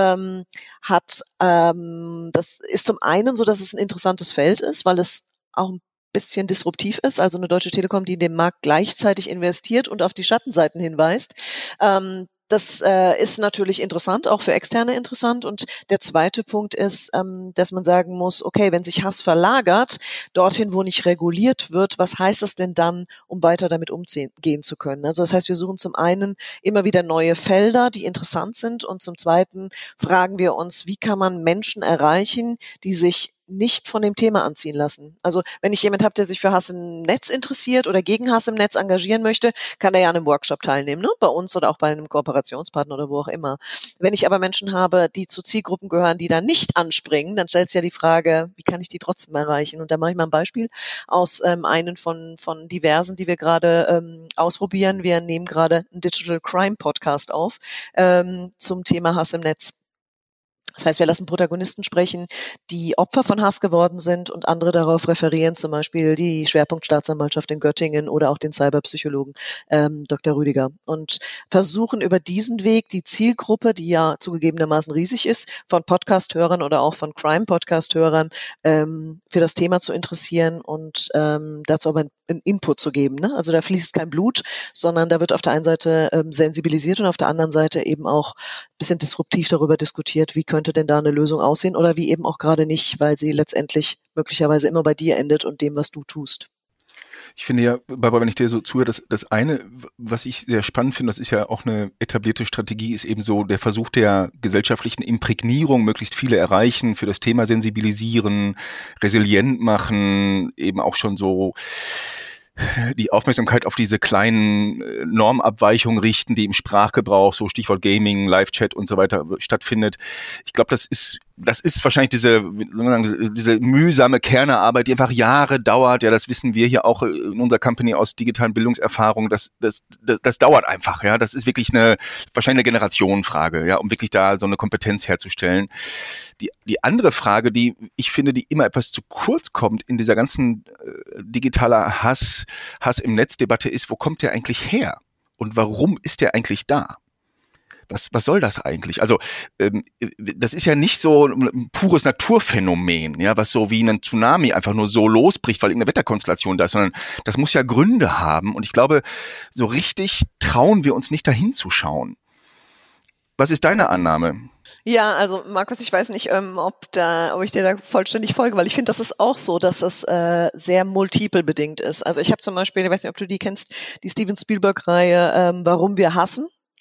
das ist zum einen so, dass es ein interessantes Feld ist, weil es auch ein bisschen disruptiv ist, also eine Deutsche Telekom, die in den Markt gleichzeitig investiert und auf die Schattenseiten hinweist. Das ist natürlich interessant, auch für Externe interessant. Und der zweite Punkt ist, dass man sagen muss, okay, wenn sich Hass verlagert, dorthin, wo nicht reguliert wird, was heißt das denn dann, um weiter damit umgehen zu können? Also das heißt, wir suchen zum einen immer wieder neue Felder, die interessant sind. Und zum zweiten fragen wir uns, wie kann man Menschen erreichen, die sich nicht von dem Thema anziehen lassen. Also wenn ich jemand habe, der sich für Hass im Netz interessiert oder gegen Hass im Netz engagieren möchte, kann er ja an einem Workshop teilnehmen, ne? Bei uns oder auch bei einem Kooperationspartner oder wo auch immer. Wenn ich aber Menschen habe, die zu Zielgruppen gehören, die da nicht anspringen, dann stellt sich ja die Frage, wie kann ich die trotzdem erreichen? Und da mache ich mal ein Beispiel aus einen von diversen, die wir gerade ausprobieren. Wir nehmen gerade einen Digital Crime Podcast auf zum Thema Hass im Netz. Das heißt, wir lassen Protagonisten sprechen, die Opfer von Hass geworden sind und andere darauf referieren, zum Beispiel die Schwerpunktstaatsanwaltschaft in Göttingen oder auch den Cyberpsychologen Dr. Rüdiger und versuchen über diesen Weg die Zielgruppe, die ja zugegebenermaßen riesig ist, von Podcast-Hörern oder auch von Crime-Podcast-Hörern für das Thema zu interessieren und dazu aber einen Input zu geben. Ne? Also da fließt kein Blut, sondern da wird auf der einen Seite sensibilisiert und auf der anderen Seite eben auch ein bisschen disruptiv darüber diskutiert, wie könnte denn da eine Lösung aussehen oder wie eben auch gerade nicht, weil sie letztendlich möglicherweise immer bei dir endet und dem, was du tust. Ich finde ja, Barbara, wenn ich dir so zuhöre, das eine, was ich sehr spannend finde, das ist ja auch eine etablierte Strategie, ist eben so der Versuch der gesellschaftlichen Imprägnierung, möglichst viele erreichen, für das Thema sensibilisieren, resilient machen, eben auch schon so die Aufmerksamkeit auf diese kleinen Normabweichungen richten, die im Sprachgebrauch, so Stichwort Gaming, Live-Chat und so weiter stattfindet. Ich glaube, das ist wahrscheinlich diese mühsame Kernearbeit, die einfach Jahre dauert. Ja, das wissen wir hier auch in unserer Company aus digitalen Bildungserfahrung. Das dauert einfach. Ja, das ist wirklich wahrscheinlich eine Generationenfrage, ja, um wirklich da so eine Kompetenz herzustellen. Die andere Frage, die ich finde, die immer etwas zu kurz kommt in dieser ganzen digitaler Hass im Netz-Debatte ist, wo kommt der eigentlich her? Und warum ist der eigentlich da? Was soll das eigentlich? Also das ist ja nicht so ein pures Naturphänomen, ja, was so wie ein Tsunami einfach nur so losbricht, weil irgendeine Wetterkonstellation da ist, sondern das muss ja Gründe haben. Und ich glaube, so richtig trauen wir uns nicht dahin zu schauen. Was ist deine Annahme? Ja, also Markus, ich weiß nicht, ob ich dir da vollständig folge, weil ich finde, das ist auch so, dass es sehr multiple bedingt ist. Also ich habe zum Beispiel, ich weiß nicht, ob du die kennst, die Steven Spielberg-Reihe Warum wir hassen.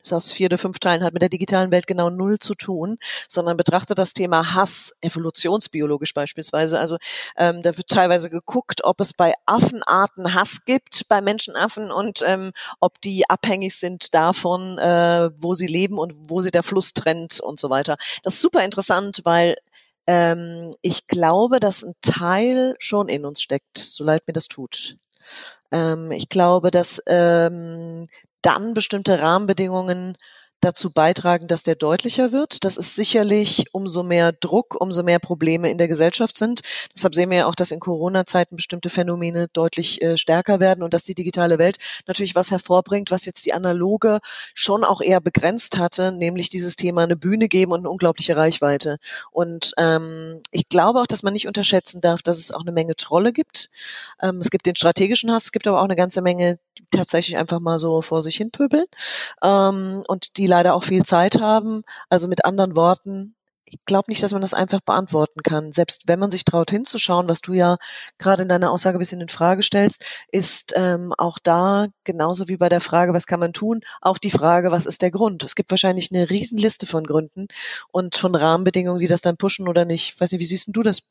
ist aus 4 oder 5 Teilen, hat mit der digitalen Welt genau 0 zu tun, sondern betrachtet das Thema Hass evolutionsbiologisch beispielsweise. Also da wird teilweise geguckt, ob es bei Affenarten Hass gibt, bei Menschenaffen und ob die abhängig sind davon, wo sie leben und wo sie der Fluss trennt und so weiter. Das ist super interessant, weil ich glaube, dass ein Teil schon in uns steckt, so leid mir das tut. Ich glaube, dass dann bestimmte Rahmenbedingungen dazu beitragen, dass der deutlicher wird. Das ist sicherlich, umso mehr Druck, umso mehr Probleme in der Gesellschaft sind. Deshalb sehen wir ja auch, dass in Corona-Zeiten bestimmte Phänomene deutlich stärker werden und dass die digitale Welt natürlich was hervorbringt, was jetzt die analoge schon auch eher begrenzt hatte, nämlich dieses Thema eine Bühne geben und eine unglaubliche Reichweite. Und ich glaube auch, dass man nicht unterschätzen darf, dass es auch eine Menge Trolle gibt. Es gibt den strategischen Hass, es gibt aber auch eine ganze Menge, die tatsächlich einfach mal so vor sich hin pöbeln und die leider auch viel Zeit haben. Also mit anderen Worten, ich glaube nicht, dass man das einfach beantworten kann. Selbst wenn man sich traut hinzuschauen, was du ja gerade in deiner Aussage ein bisschen in Frage stellst, ist auch da, genauso wie bei der Frage, was kann man tun, auch die Frage, was ist der Grund? Es gibt wahrscheinlich eine Riesenliste von Gründen und von Rahmenbedingungen, die das dann pushen oder nicht. Ich weiß nicht, wie siehst denn du das?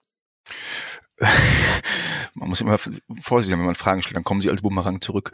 Man muss immer vorsichtig sein, wenn man Fragen stellt, dann kommen sie als Bumerang zurück.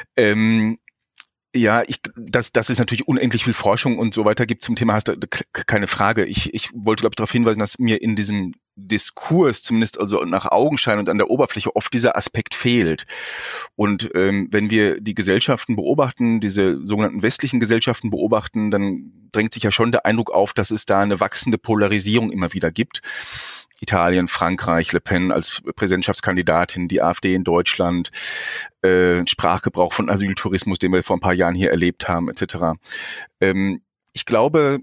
Ja, das ist natürlich unendlich viel Forschung und so weiter gibt zum Thema, hast du keine Frage. Ich wollte, glaube ich, darauf hinweisen, dass mir in diesem Diskurs, zumindest also nach Augenschein und an der Oberfläche, oft dieser Aspekt fehlt. Und wenn wir die Gesellschaften beobachten, diese sogenannten westlichen Gesellschaften beobachten, dann drängt sich ja schon der Eindruck auf, dass es da eine wachsende Polarisierung immer wieder gibt. Italien, Frankreich, Le Pen als Präsidentschaftskandidatin, die AfD in Deutschland, Sprachgebrauch von Asyltourismus, den wir vor ein paar Jahren hier erlebt haben, etc. Ich glaube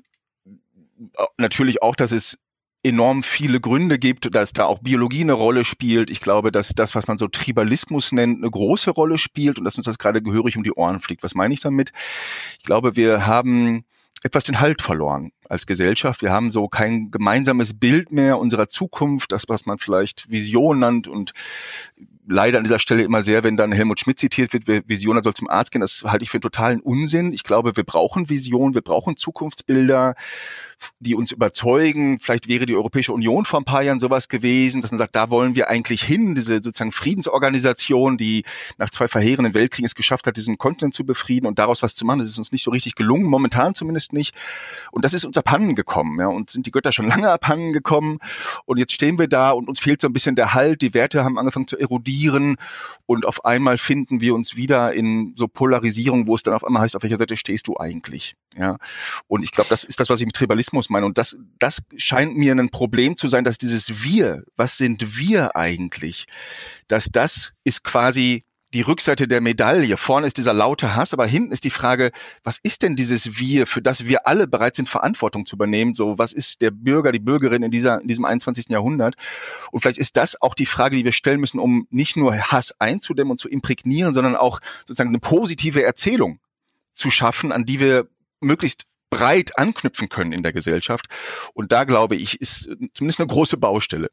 natürlich auch, dass es enorm viele Gründe gibt, dass da auch Biologie eine Rolle spielt. Ich glaube, dass das, was man so Tribalismus nennt, eine große Rolle spielt und dass uns das gerade gehörig um die Ohren fliegt. Was meine ich damit? Ich glaube, wir haben etwas den Halt verloren als Gesellschaft. Wir haben so kein gemeinsames Bild mehr unserer Zukunft, das, was man vielleicht Vision nennt und leider an dieser Stelle immer sehr, wenn dann Helmut Schmidt zitiert wird, Vision soll zum Arzt gehen, das halte ich für einen totalen Unsinn. Ich glaube, wir brauchen Vision, wir brauchen Zukunftsbilder, die uns überzeugen. Vielleicht wäre die Europäische Union vor ein paar Jahren sowas gewesen, dass man sagt, da wollen wir eigentlich hin, diese sozusagen Friedensorganisation, die nach 2 verheerenden Weltkriegen es geschafft hat, diesen Kontinent zu befrieden und daraus was zu machen. Das ist uns nicht so richtig gelungen, momentan zumindest nicht. Und das ist uns abhanden gekommen, ja, und sind die Götter schon lange abhanden gekommen. Und jetzt stehen wir da und uns fehlt so ein bisschen der Halt. Die Werte haben angefangen zu erodieren und auf einmal finden wir uns wieder in so Polarisierung, wo es dann auf einmal heißt, auf welcher Seite stehst du eigentlich? Ja. Und ich glaube, das ist das, was ich mit Tribalismus meine. Und das scheint mir ein Problem zu sein, dass dieses Wir, was sind wir eigentlich? Dass das ist quasi die Rückseite der Medaille. Vorne ist dieser laute Hass, aber hinten ist die Frage, was ist denn dieses Wir, für das wir alle bereit sind, Verantwortung zu übernehmen? So, was ist der Bürger, die Bürgerin in diesem 21. Jahrhundert? Und vielleicht ist das auch die Frage, die wir stellen müssen, um nicht nur Hass einzudämmen und zu imprägnieren, sondern auch sozusagen eine positive Erzählung zu schaffen, an die wir möglichst breit anknüpfen können in der Gesellschaft. Und da, glaube ich, ist zumindest eine große Baustelle.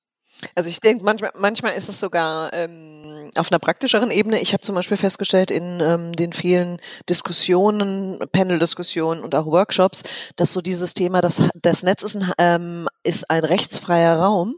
Also ich denke, manchmal ist es sogar auf einer praktischeren Ebene. Ich habe zum Beispiel festgestellt in den vielen Diskussionen, Panel-Diskussionen und auch Workshops, dass so dieses Thema, das Netz ist ein rechtsfreier Raum,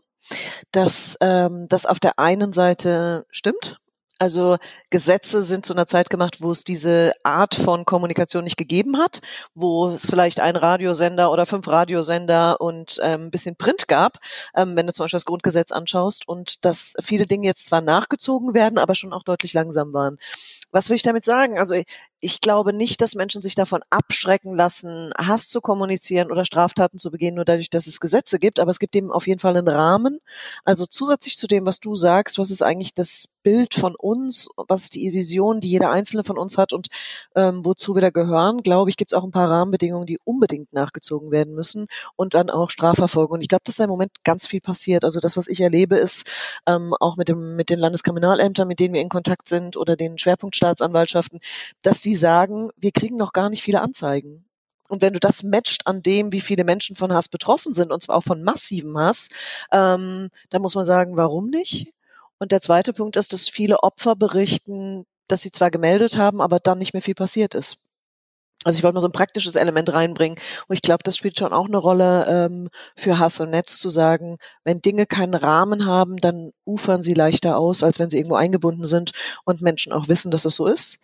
dass das auf der einen Seite stimmt. Also Gesetze sind zu einer Zeit gemacht, wo es diese Art von Kommunikation nicht gegeben hat, wo es vielleicht einen Radiosender oder 5 Radiosender und ein bisschen Print gab, wenn du zum Beispiel das Grundgesetz anschaust und dass viele Dinge jetzt zwar nachgezogen werden, aber schon auch deutlich langsam waren. Was will ich damit sagen? Also ich glaube nicht, dass Menschen sich davon abschrecken lassen, Hass zu kommunizieren oder Straftaten zu begehen, nur dadurch, dass es Gesetze gibt. Aber es gibt eben auf jeden Fall einen Rahmen. Also zusätzlich zu dem, was du sagst, was ist eigentlich das Bild von uns, was ist die Vision, die jeder Einzelne von uns hat und wozu wir da gehören, glaube ich, gibt es auch ein paar Rahmenbedingungen, die unbedingt nachgezogen werden müssen und dann auch Strafverfolgung. Und ich glaube, dass da im Moment ganz viel passiert. Also das, was ich erlebe, ist auch mit den Landeskriminalämtern, mit denen wir in Kontakt sind oder den Schwerpunktstaatsanwaltschaften, dass die sagen, wir kriegen noch gar nicht viele Anzeigen. Und wenn du das matcht an dem, wie viele Menschen von Hass betroffen sind, und zwar auch von massivem Hass, dann muss man sagen, warum nicht? Und der zweite Punkt ist, dass viele Opfer berichten, dass sie zwar gemeldet haben, aber dann nicht mehr viel passiert ist. Also ich wollte mal so ein praktisches Element reinbringen. Und ich glaube, das spielt schon auch eine Rolle für Hass im Netz, zu sagen, wenn Dinge keinen Rahmen haben, dann ufern sie leichter aus, als wenn sie irgendwo eingebunden sind und Menschen auch wissen, dass es so ist.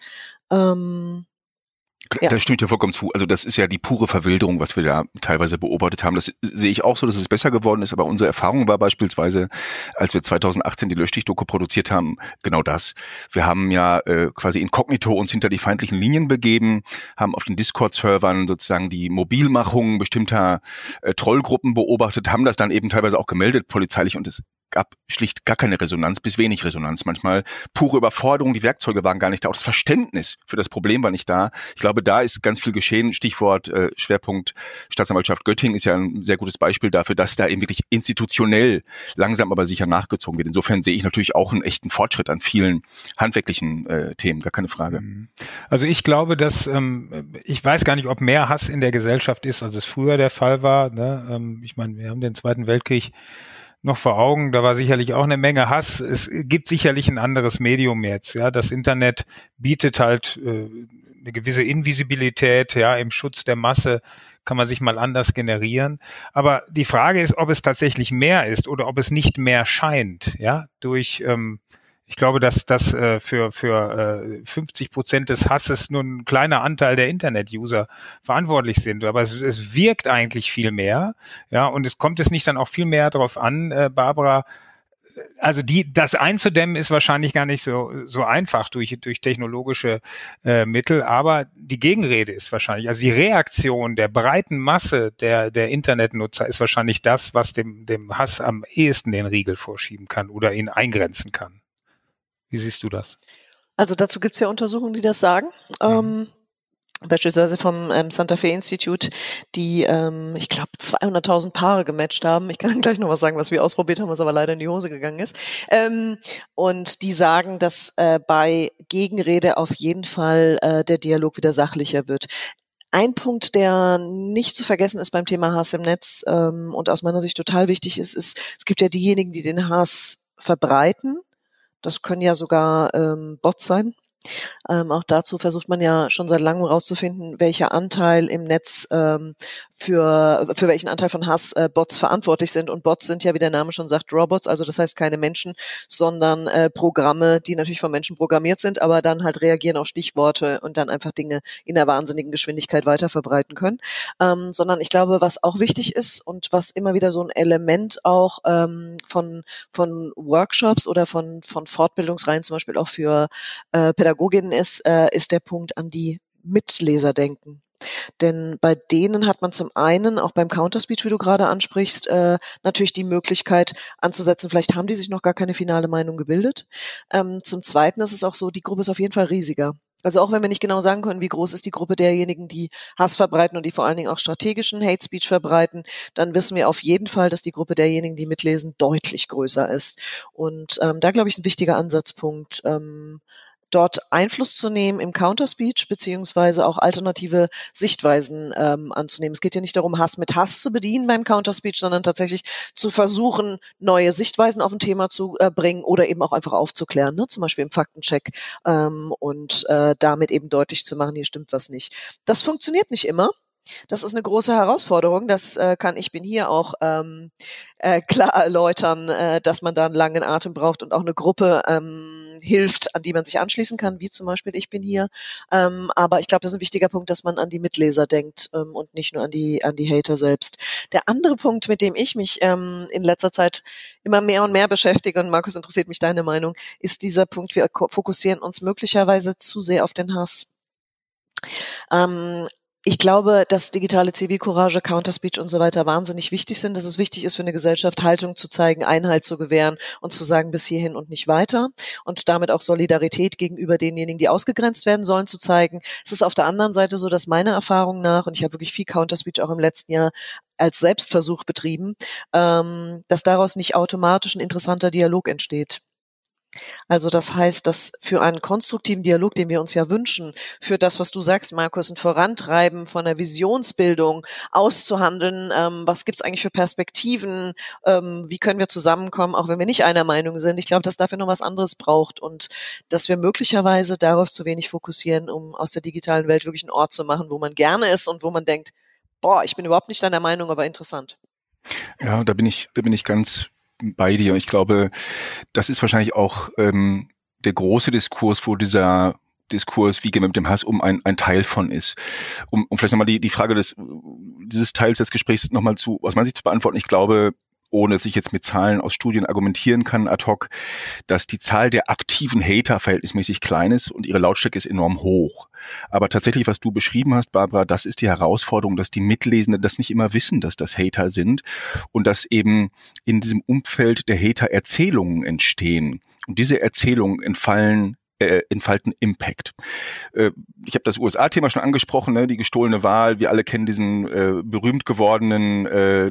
Ja. Da stimme ich dir vollkommen zu. Also das ist ja die pure Verwilderung, was wir da teilweise beobachtet haben. Das sehe ich auch so, dass es besser geworden ist. Aber unsere Erfahrung war beispielsweise, als wir 2018 die Löschstich-Doku produziert haben, genau das. Wir haben ja quasi inkognito uns hinter die feindlichen Linien begeben, haben auf den Discord-Servern sozusagen die Mobilmachung bestimmter Trollgruppen beobachtet, haben das dann eben teilweise auch gemeldet polizeilich, und es gab schlicht gar keine Resonanz, bis wenig Resonanz. Manchmal pure Überforderung, die Werkzeuge waren gar nicht da, auch das Verständnis für das Problem war nicht da. Ich glaube, da ist ganz viel geschehen. Stichwort Schwerpunkt Staatsanwaltschaft Göttingen ist ja ein sehr gutes Beispiel dafür, dass da eben wirklich institutionell langsam aber sicher nachgezogen wird. Insofern sehe ich natürlich auch einen echten Fortschritt an vielen handwerklichen Themen, gar keine Frage. Also ich glaube, dass ich weiß gar nicht, ob mehr Hass in der Gesellschaft ist, als es früher der Fall war. Ne? Ich meine, wir haben den Zweiten Weltkrieg noch vor Augen, da war sicherlich auch eine Menge Hass. Es gibt sicherlich ein anderes Medium jetzt. Ja, das Internet bietet halt eine gewisse Invisibilität. Ja, im Schutz der Masse kann man sich mal anders generieren. Aber die Frage ist, ob es tatsächlich mehr ist oder ob es nicht mehr scheint. Ja, durch ich glaube, dass das für 50% des Hasses nur ein kleiner Anteil der Internet-User verantwortlich sind. Aber es wirkt eigentlich viel mehr. Ja, und es kommt es nicht dann auch viel mehr darauf an, Barbara. Also das einzudämmen ist wahrscheinlich gar nicht so einfach durch technologische Mittel, aber die Gegenrede ist wahrscheinlich, also die Reaktion der breiten Masse der Internetnutzer ist wahrscheinlich das, was dem Hass am ehesten den Riegel vorschieben kann oder ihn eingrenzen kann. Wie siehst du das? Also dazu gibt es ja Untersuchungen, die das sagen. Beispielsweise vom Santa Fe Institute, die, ich glaube, 200.000 Paare gematcht haben. Ich kann dann gleich noch was sagen, was wir ausprobiert haben, was aber leider in die Hose gegangen ist. Und die sagen, dass bei Gegenrede auf jeden Fall der Dialog wieder sachlicher wird. Ein Punkt, der nicht zu vergessen ist beim Thema Hass im Netz und aus meiner Sicht total wichtig ist, es gibt ja diejenigen, die den Hass verbreiten. Das können ja sogar Bots sein. Auch dazu versucht man ja schon seit langem rauszufinden, welcher Anteil im Netz für welchen Anteil von Hass Bots verantwortlich sind. Und Bots sind ja, wie der Name schon sagt, Robots, also das heißt keine Menschen, sondern Programme, die natürlich von Menschen programmiert sind, aber dann halt reagieren auf Stichworte und dann einfach Dinge in der wahnsinnigen Geschwindigkeit weiter verbreiten können. Sondern ich glaube, was auch wichtig ist und was immer wieder so ein Element auch von Workshops oder von Fortbildungsreihen zum Beispiel auch für Pädagoginnen ist der Punkt an die Mitleser denken. Denn bei denen hat man zum einen, auch beim Counterspeech, wie du gerade ansprichst, natürlich die Möglichkeit anzusetzen, vielleicht haben die sich noch gar keine finale Meinung gebildet. Zum Zweiten ist es auch so, die Gruppe ist auf jeden Fall riesiger. Also auch wenn wir nicht genau sagen können, wie groß ist die Gruppe derjenigen, die Hass verbreiten und die vor allen Dingen auch strategischen Hate Speech verbreiten, dann wissen wir auf jeden Fall, dass die Gruppe derjenigen, die mitlesen, deutlich größer ist. Und da, glaube ich, ein wichtiger Ansatzpunkt, dort Einfluss zu nehmen im Counterspeech, beziehungsweise auch alternative Sichtweisen anzunehmen. Es geht ja nicht darum, Hass mit Hass zu bedienen beim Counterspeech, sondern tatsächlich zu versuchen, neue Sichtweisen auf ein Thema zu bringen oder eben auch einfach aufzuklären, ne? Zum Beispiel im Faktencheck und damit eben deutlich zu machen, hier stimmt was nicht. Das funktioniert nicht immer. Das ist eine große Herausforderung. Das kann Ich bin hier auch klar erläutern, dass man da einen langen Atem braucht und auch eine Gruppe hilft, an die man sich anschließen kann, wie zum Beispiel Ich bin hier. Aber ich glaube, das ist ein wichtiger Punkt, dass man an die Mitleser denkt und nicht nur an die Hater selbst. Der andere Punkt, mit dem ich mich in letzter Zeit immer mehr und mehr beschäftige, und Markus, interessiert mich deine Meinung, ist dieser Punkt, wir fokussieren uns möglicherweise zu sehr auf den Hass. Ich glaube, dass digitale Zivilcourage, Counterspeech und so weiter wahnsinnig wichtig sind, dass es wichtig ist für eine Gesellschaft, Haltung zu zeigen, Einhalt zu gewähren und zu sagen, bis hierhin und nicht weiter, und damit auch Solidarität gegenüber denjenigen, die ausgegrenzt werden sollen, zu zeigen. Es ist auf der anderen Seite so, dass meiner Erfahrung nach, und ich habe wirklich viel Counterspeech auch im letzten Jahr als Selbstversuch betrieben, dass daraus nicht automatisch ein interessanter Dialog entsteht. Also das heißt, dass für einen konstruktiven Dialog, den wir uns ja wünschen, für das, was du sagst, Markus, ein Vorantreiben von der Visionsbildung auszuhandeln, was gibt's eigentlich für Perspektiven, wie können wir zusammenkommen, auch wenn wir nicht einer Meinung sind. Ich glaube, dass dafür noch was anderes braucht und dass wir möglicherweise darauf zu wenig fokussieren, um aus der digitalen Welt wirklich einen Ort zu machen, wo man gerne ist und wo man denkt, boah, ich bin überhaupt nicht deiner Meinung, aber interessant. Ja, da bin ich ganz bei dir. Ich glaube, das ist wahrscheinlich auch der große Diskurs, wo dieser Diskurs, wie gehen wir mit dem Hass um, ein Teil von ist. Um vielleicht nochmal die Frage dieses Teils des Gesprächs nochmal aus meiner Sicht zu beantworten. Ich glaube, ohne dass ich jetzt mit Zahlen aus Studien argumentieren kann ad hoc, dass die Zahl der aktiven Hater verhältnismäßig klein ist und ihre Lautstärke ist enorm hoch. Aber tatsächlich, was du beschrieben hast, Barbara, das ist die Herausforderung, dass die Mitlesenden das nicht immer wissen, dass das Hater sind und dass eben in diesem Umfeld der Hater Erzählungen entstehen. Und diese Erzählungen entfalten Impact. Ich habe das USA-Thema schon angesprochen, ne? Die gestohlene Wahl. Wir alle kennen diese berühmt gewordene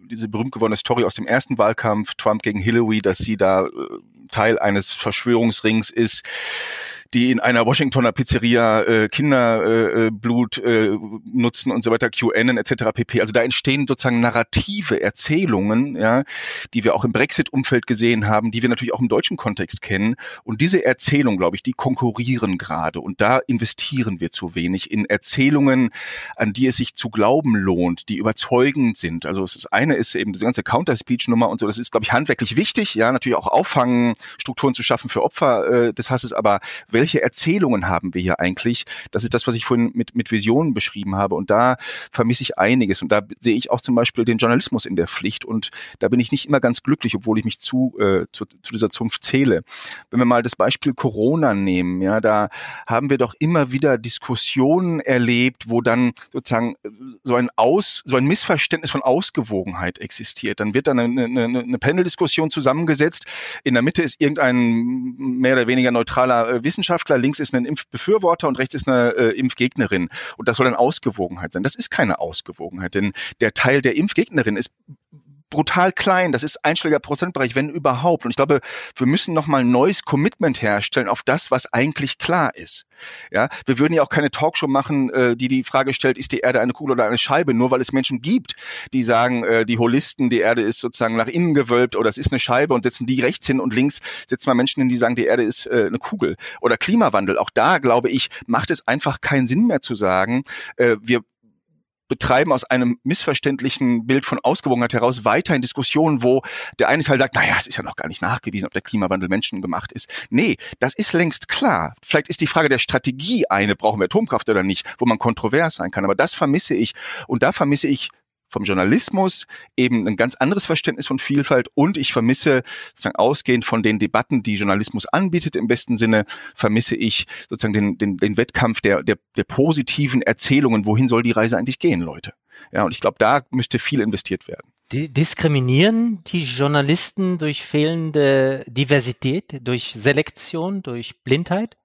Story aus dem ersten Wahlkampf, Trump gegen Hillary, dass sie da Teil eines Verschwörungsrings ist, die in einer Washingtoner Pizzeria Kinderblut nutzen und so weiter, QAnon etc. pp. Also da entstehen sozusagen narrative Erzählungen, ja, die wir auch im Brexit-Umfeld gesehen haben, die wir natürlich auch im deutschen Kontext kennen. Und diese Erzählungen, glaube ich, die konkurrieren gerade. Und da investieren wir zu wenig in Erzählungen, an die es sich zu glauben lohnt, die überzeugend sind. Also das eine ist eben diese ganze Counter-Speech-Nummer und so. Das ist, glaube ich, handwerklich wichtig. Ja, natürlich auch auffangen, Strukturen zu schaffen für Opfer des Hasses. Aber welche Erzählungen haben wir hier eigentlich? Das ist das, was ich vorhin mit Visionen beschrieben habe. Und da vermisse ich einiges. Und da sehe ich auch zum Beispiel den Journalismus in der Pflicht. Und da bin ich nicht immer ganz glücklich, obwohl ich mich zu dieser Zunft zähle. Wenn wir mal das Beispiel Corona nehmen, ja, da haben wir doch immer wieder Diskussionen erlebt, wo dann sozusagen so ein Missverständnis von Ausgewogenheit existiert. Dann wird dann eine Panel-Diskussion zusammengesetzt. In der Mitte ist irgendein mehr oder weniger neutraler Wissenschaftler, links ist ein Impfbefürworter und rechts ist eine Impfgegnerin. Und das soll dann Ausgewogenheit sein. Das ist keine Ausgewogenheit, denn der Teil der Impfgegnerin ist brutal klein. Das ist einstelliger Prozentbereich, wenn überhaupt. Und ich glaube, wir müssen nochmal ein neues Commitment herstellen auf das, was eigentlich klar ist. Ja, wir würden ja auch keine Talkshow machen, die Frage stellt, ist die Erde eine Kugel oder eine Scheibe? Nur weil es Menschen gibt, die sagen, die Holisten, die Erde ist sozusagen nach innen gewölbt oder es ist eine Scheibe und setzen die rechts hin und links setzen wir Menschen hin, die sagen, die Erde ist eine Kugel. Oder Klimawandel. Auch da, glaube ich, macht es einfach keinen Sinn mehr zu sagen, wir betreiben aus einem missverständlichen Bild von Ausgewogenheit heraus weiter in Diskussionen, wo der eine Teil sagt, naja, es ist ja noch gar nicht nachgewiesen, ob der Klimawandel menschengemacht ist. Nee, das ist längst klar. Vielleicht ist die Frage der Strategie brauchen wir Atomkraft oder nicht, wo man kontrovers sein kann. Aber das vermisse ich. Und da vermisse ich vom Journalismus eben ein ganz anderes Verständnis von Vielfalt und ich vermisse, sozusagen ausgehend von den Debatten, die Journalismus anbietet, im besten Sinne, vermisse ich sozusagen den Wettkampf der positiven Erzählungen. Wohin soll die Reise eigentlich gehen, Leute? Ja, und ich glaube, da müsste viel investiert werden. Diskriminieren die Journalisten durch fehlende Diversität, durch Selektion, durch Blindheit?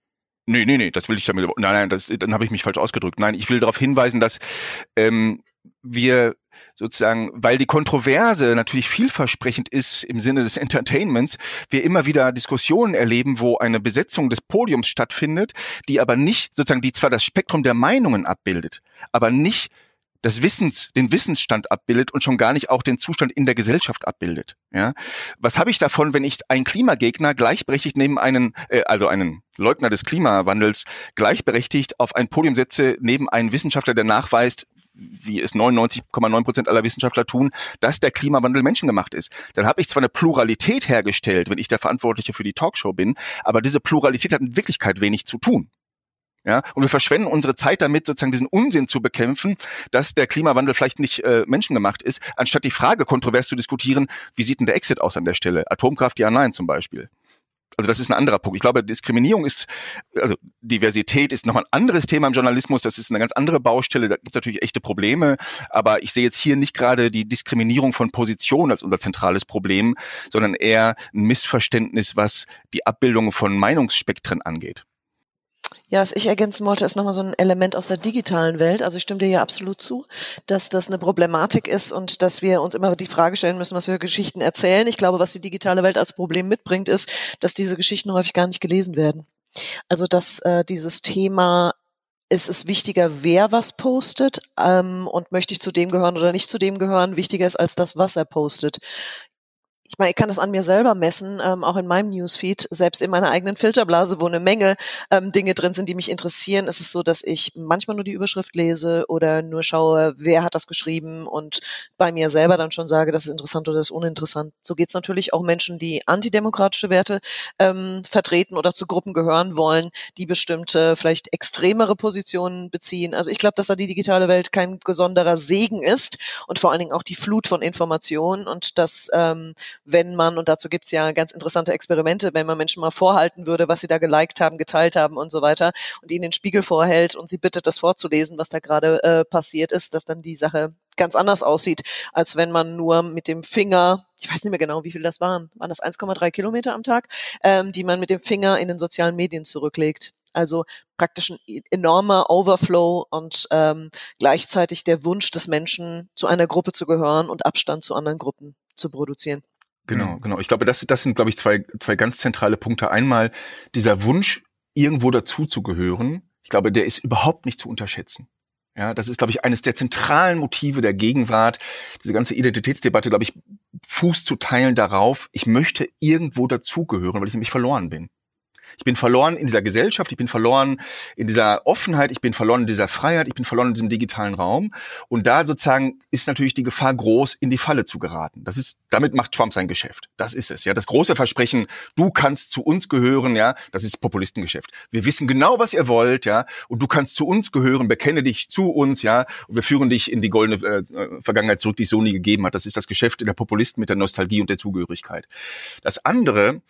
Nee, das will ich damit. Nein, dann habe ich mich falsch ausgedrückt. Nein, ich will darauf hinweisen, dass wir sozusagen, weil die Kontroverse natürlich vielversprechend ist im Sinne des Entertainments, wir immer wieder Diskussionen erleben, wo eine Besetzung des Podiums stattfindet, die aber nicht, sozusagen, die zwar das Spektrum der Meinungen abbildet, aber nicht den Wissensstand abbildet und schon gar nicht auch den Zustand in der Gesellschaft abbildet. Ja, was habe ich davon, wenn ich einen Klimagegner gleichberechtigt neben einen Leugner des Klimawandels gleichberechtigt auf ein Podium setze neben einen Wissenschaftler, der nachweist, wie es 99,9% aller Wissenschaftler tun, dass der Klimawandel menschengemacht ist. Dann habe ich zwar eine Pluralität hergestellt, wenn ich der Verantwortliche für die Talkshow bin, aber diese Pluralität hat in Wirklichkeit wenig zu tun. Ja, und wir verschwenden unsere Zeit damit, sozusagen diesen Unsinn zu bekämpfen, dass der Klimawandel vielleicht nicht menschengemacht ist, anstatt die Frage kontrovers zu diskutieren, wie sieht denn der Exit aus an der Stelle? Atomkraft, ja, nein zum Beispiel. Also das ist ein anderer Punkt. Ich glaube, Diversität ist nochmal ein anderes Thema im Journalismus, das ist eine ganz andere Baustelle, da gibt es natürlich echte Probleme, aber ich sehe jetzt hier nicht gerade die Diskriminierung von Positionen als unser zentrales Problem, sondern eher ein Missverständnis, was die Abbildung von Meinungsspektren angeht. Ja, was ich ergänzen wollte, ist nochmal so ein Element aus der digitalen Welt. Also ich stimme dir ja absolut zu, dass das eine Problematik ist und dass wir uns immer die Frage stellen müssen, was wir für Geschichten erzählen. Ich glaube, was die digitale Welt als Problem mitbringt, ist, dass diese Geschichten häufig gar nicht gelesen werden. Also dass dieses Thema, es ist wichtiger, wer was postet und möchte ich zu dem gehören oder nicht zu dem gehören, wichtiger ist als das, was er postet. Ich meine, ich kann das an mir selber messen, auch in meinem Newsfeed, selbst in meiner eigenen Filterblase, wo eine Menge Dinge drin sind, die mich interessieren. Ist es so, dass ich manchmal nur die Überschrift lese oder nur schaue, wer hat das geschrieben und bei mir selber dann schon sage, das ist interessant oder das ist uninteressant. So geht es natürlich auch Menschen, die antidemokratische Werte vertreten oder zu Gruppen gehören wollen, die bestimmte, vielleicht extremere Positionen beziehen. Also ich glaube, dass da die digitale Welt kein besonderer Segen ist und vor allen Dingen auch die Flut von Informationen und dass wenn man, und dazu gibt's ja ganz interessante Experimente, wenn man Menschen mal vorhalten würde, was sie da geliked haben, geteilt haben und so weiter und ihnen den Spiegel vorhält und sie bittet, das vorzulesen, was da gerade passiert ist, dass dann die Sache ganz anders aussieht, als wenn man nur mit dem Finger, ich weiß nicht mehr genau, wie viel das waren das 1,3 Kilometer am Tag, die man mit dem Finger in den sozialen Medien zurücklegt. Also praktisch ein enormer Overflow und gleichzeitig der Wunsch des Menschen, zu einer Gruppe zu gehören und Abstand zu anderen Gruppen zu produzieren. Genau. Ich glaube, das sind, glaube ich, zwei ganz zentrale Punkte. Einmal dieser Wunsch, irgendwo dazu zu gehören. Ich glaube, der ist überhaupt nicht zu unterschätzen. Ja, das ist, glaube ich, eines der zentralen Motive der Gegenwart. Diese ganze Identitätsdebatte, glaube ich, fußt zu teilen darauf, ich möchte irgendwo dazugehören, weil ich nämlich verloren bin. Ich bin verloren in dieser Gesellschaft, ich bin verloren in dieser Offenheit, ich bin verloren in dieser Freiheit, ich bin verloren in diesem digitalen Raum. Und da sozusagen ist natürlich die Gefahr groß, in die Falle zu geraten. Damit macht Trump sein Geschäft. Das ist es, ja. Das große Versprechen, du kannst zu uns gehören, ja, das ist Populistengeschäft. Wir wissen genau, was ihr wollt, ja, und du kannst zu uns gehören, bekenne dich zu uns, ja, und wir führen dich in die goldene Vergangenheit zurück, die es so nie gegeben hat. Das ist das Geschäft der Populisten mit der Nostalgie und der Zugehörigkeit. Das andere,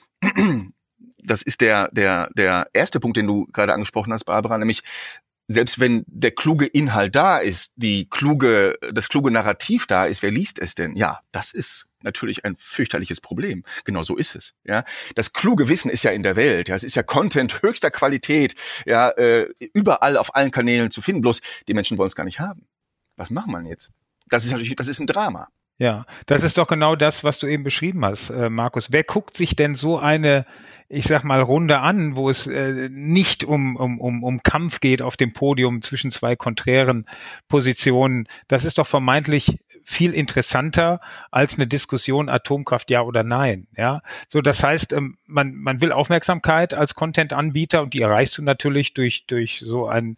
das ist der erste Punkt, den du gerade angesprochen hast, Barbara, nämlich selbst wenn der kluge Inhalt da ist, das kluge Narrativ da ist, wer liest es denn? Ja, das ist natürlich ein fürchterliches Problem. Genau so ist es. Ja, das kluge Wissen ist ja in der Welt. Ja, es ist ja Content höchster Qualität. Ja, überall auf allen Kanälen zu finden. Bloß die Menschen wollen es gar nicht haben. Was macht man jetzt? Das ist ein Drama. Ja, das ist doch genau das, was du eben beschrieben hast, Markus. Wer guckt sich denn so eine, ich sag mal, Runde an, wo es nicht um Kampf geht auf dem Podium zwischen zwei konträren Positionen? Das ist doch vermeintlich viel interessanter als eine Diskussion Atomkraft ja oder nein. Ja, so das heißt, man will Aufmerksamkeit als Content-Anbieter und die erreichst du natürlich durch so ein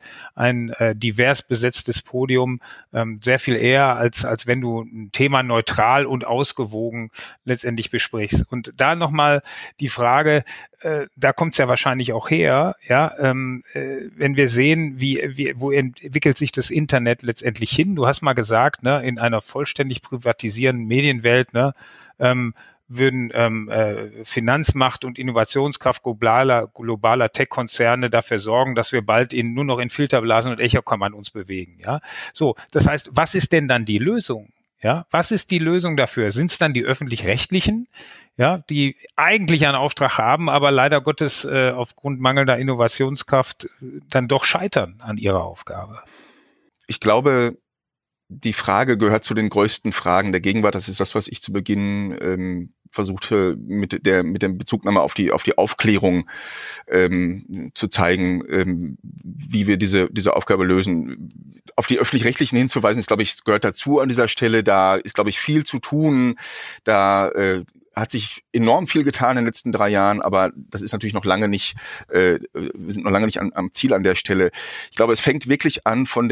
divers besetztes Podium sehr viel eher als wenn du ein Thema neutral und ausgewogen letztendlich besprichst. Und da nochmal die Frage, da kommt es ja wahrscheinlich auch her, ja, wenn wir sehen, wo entwickelt sich das Internet letztendlich hin. Du hast mal gesagt, ne, in einer vollständig privatisierenden Medienwelt, ne, würden Finanzmacht und Innovationskraft globaler Tech-Konzerne dafür sorgen, dass wir bald nur noch in Filterblasen und Echokammern uns bewegen. Ja, so, das heißt, was ist denn dann die Lösung? Ja, was ist die Lösung dafür? Sind es dann die Öffentlich-Rechtlichen, ja, die eigentlich einen Auftrag haben, aber leider Gottes aufgrund mangelnder Innovationskraft dann doch scheitern an ihrer Aufgabe? Ich glaube, die Frage gehört zu den größten Fragen der Gegenwart. Das ist das, was ich zu Beginn versuchte mit der Bezugnahme auf die Aufklärung zu zeigen, wie wir diese Aufgabe lösen. Auf die Öffentlich-Rechtlichen hinzuweisen, ist, glaube ich, gehört dazu an dieser Stelle. Da ist, glaube ich, viel zu tun. Da hat sich enorm viel getan in den letzten 3 Jahren, aber das ist natürlich noch lange nicht, wir sind noch lange nicht am Ziel an der Stelle. Ich glaube, es fängt wirklich an mit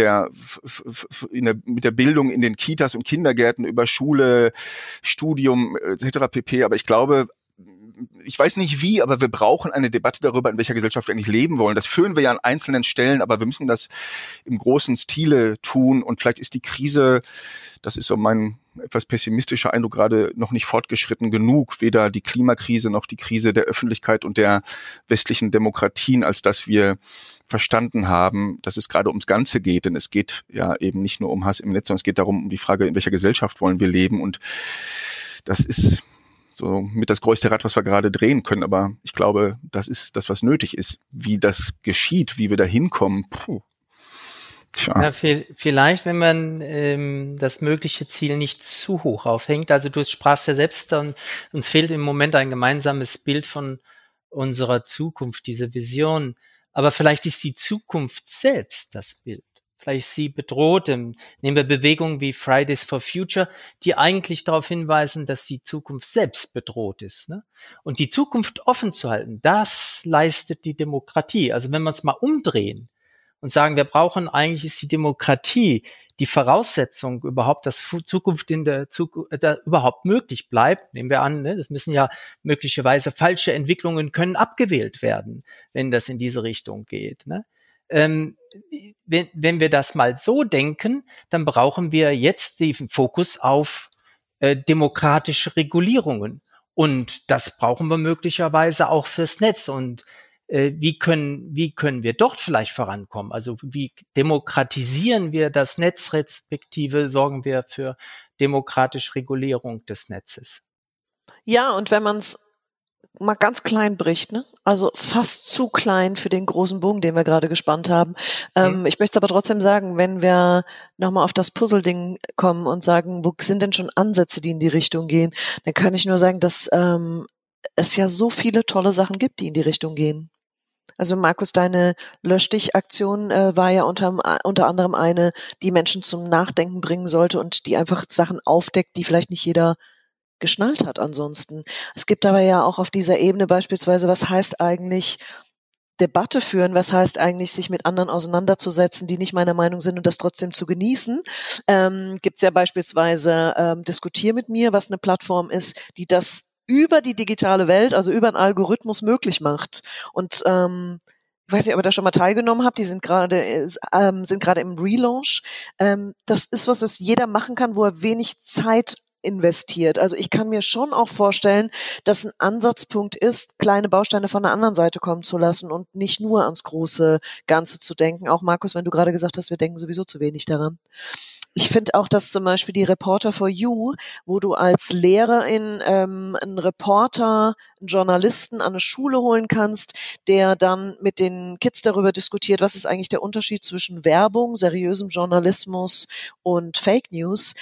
der Bildung in den Kitas und Kindergärten über Schule, Studium etc. pp. Aber ich glaube, ich weiß nicht wie, aber wir brauchen eine Debatte darüber, in welcher Gesellschaft wir eigentlich leben wollen. Das führen wir ja an einzelnen Stellen, aber wir müssen das im großen Stile tun. Und vielleicht ist die Krise, das ist so mein etwas pessimistischer Eindruck, gerade noch nicht fortgeschritten genug. Weder die Klimakrise noch die Krise der Öffentlichkeit und der westlichen Demokratien, als dass wir verstanden haben, dass es gerade ums Ganze geht. Denn es geht ja eben nicht nur um Hass im Netz, sondern es geht darum, um die Frage, in welcher Gesellschaft wollen wir leben. Und das ist so mit das größte Rad, was wir gerade drehen können. Aber ich glaube, das ist das, was nötig ist. Wie das geschieht, wie wir da hinkommen. Ja, vielleicht, wenn man das mögliche Ziel nicht zu hoch aufhängt. Also du sprachst ja selbst, uns fehlt im Moment ein gemeinsames Bild von unserer Zukunft, diese Vision. Aber vielleicht ist die Zukunft selbst das Bild. Vielleicht ist sie bedroht. Nehmen wir Bewegungen wie Fridays for Future, die eigentlich darauf hinweisen, dass die Zukunft selbst bedroht ist. Ne? Und die Zukunft offen zu halten, das leistet die Demokratie. Also wenn wir es mal umdrehen und sagen, wir brauchen eigentlich, ist die Demokratie die Voraussetzung überhaupt, dass Zukunft in der Zukunft überhaupt möglich bleibt. Nehmen wir an, ne? Das müssen ja möglicherweise falsche Entwicklungen können abgewählt werden, wenn das in diese Richtung geht. Ne? Wenn wir das mal so denken, dann brauchen wir jetzt den Fokus auf demokratische Regulierungen. Und das brauchen wir möglicherweise auch fürs Netz. Und wie können wir dort vielleicht vorankommen? Also wie demokratisieren wir das Netz, respektive sorgen wir für demokratische Regulierung des Netzes? Ja, und wenn man es mal ganz klein bricht, ne? Also fast zu klein für den großen Bogen, den wir gerade gespannt haben. Ich möchte es aber trotzdem sagen, wenn wir nochmal auf das Puzzle-Ding kommen und sagen, wo sind denn schon Ansätze, die in die Richtung gehen, dann kann ich nur sagen, dass es ja so viele tolle Sachen gibt, die in die Richtung gehen. Also Markus, deine Lösch-Dich-Aktion war ja unter anderem eine, die Menschen zum Nachdenken bringen sollte und die einfach Sachen aufdeckt, die vielleicht nicht jeder geschnallt hat ansonsten. Es gibt aber ja auch auf dieser Ebene beispielsweise, was heißt eigentlich Debatte führen, was heißt eigentlich sich mit anderen auseinanderzusetzen, die nicht meiner Meinung sind und das trotzdem zu genießen. Gibt es ja beispielsweise Diskutier mit mir, was eine Plattform ist, die das über die digitale Welt, also über einen Algorithmus möglich macht. Und ich weiß nicht, ob ihr da schon mal teilgenommen habt, die sind gerade im Relaunch. Das ist was jeder machen kann, wo er wenig Zeit investiert. Also ich kann mir schon auch vorstellen, dass ein Ansatzpunkt ist, kleine Bausteine von der anderen Seite kommen zu lassen und nicht nur ans große Ganze zu denken. Auch Markus, wenn du gerade gesagt hast, wir denken sowieso zu wenig daran. Ich finde auch, dass zum Beispiel die Reporter for You, wo du als Lehrerin einen Reporter, einen Journalisten an eine Schule holen kannst, der dann mit den Kids darüber diskutiert, was ist eigentlich der Unterschied zwischen Werbung, seriösem Journalismus und Fake News.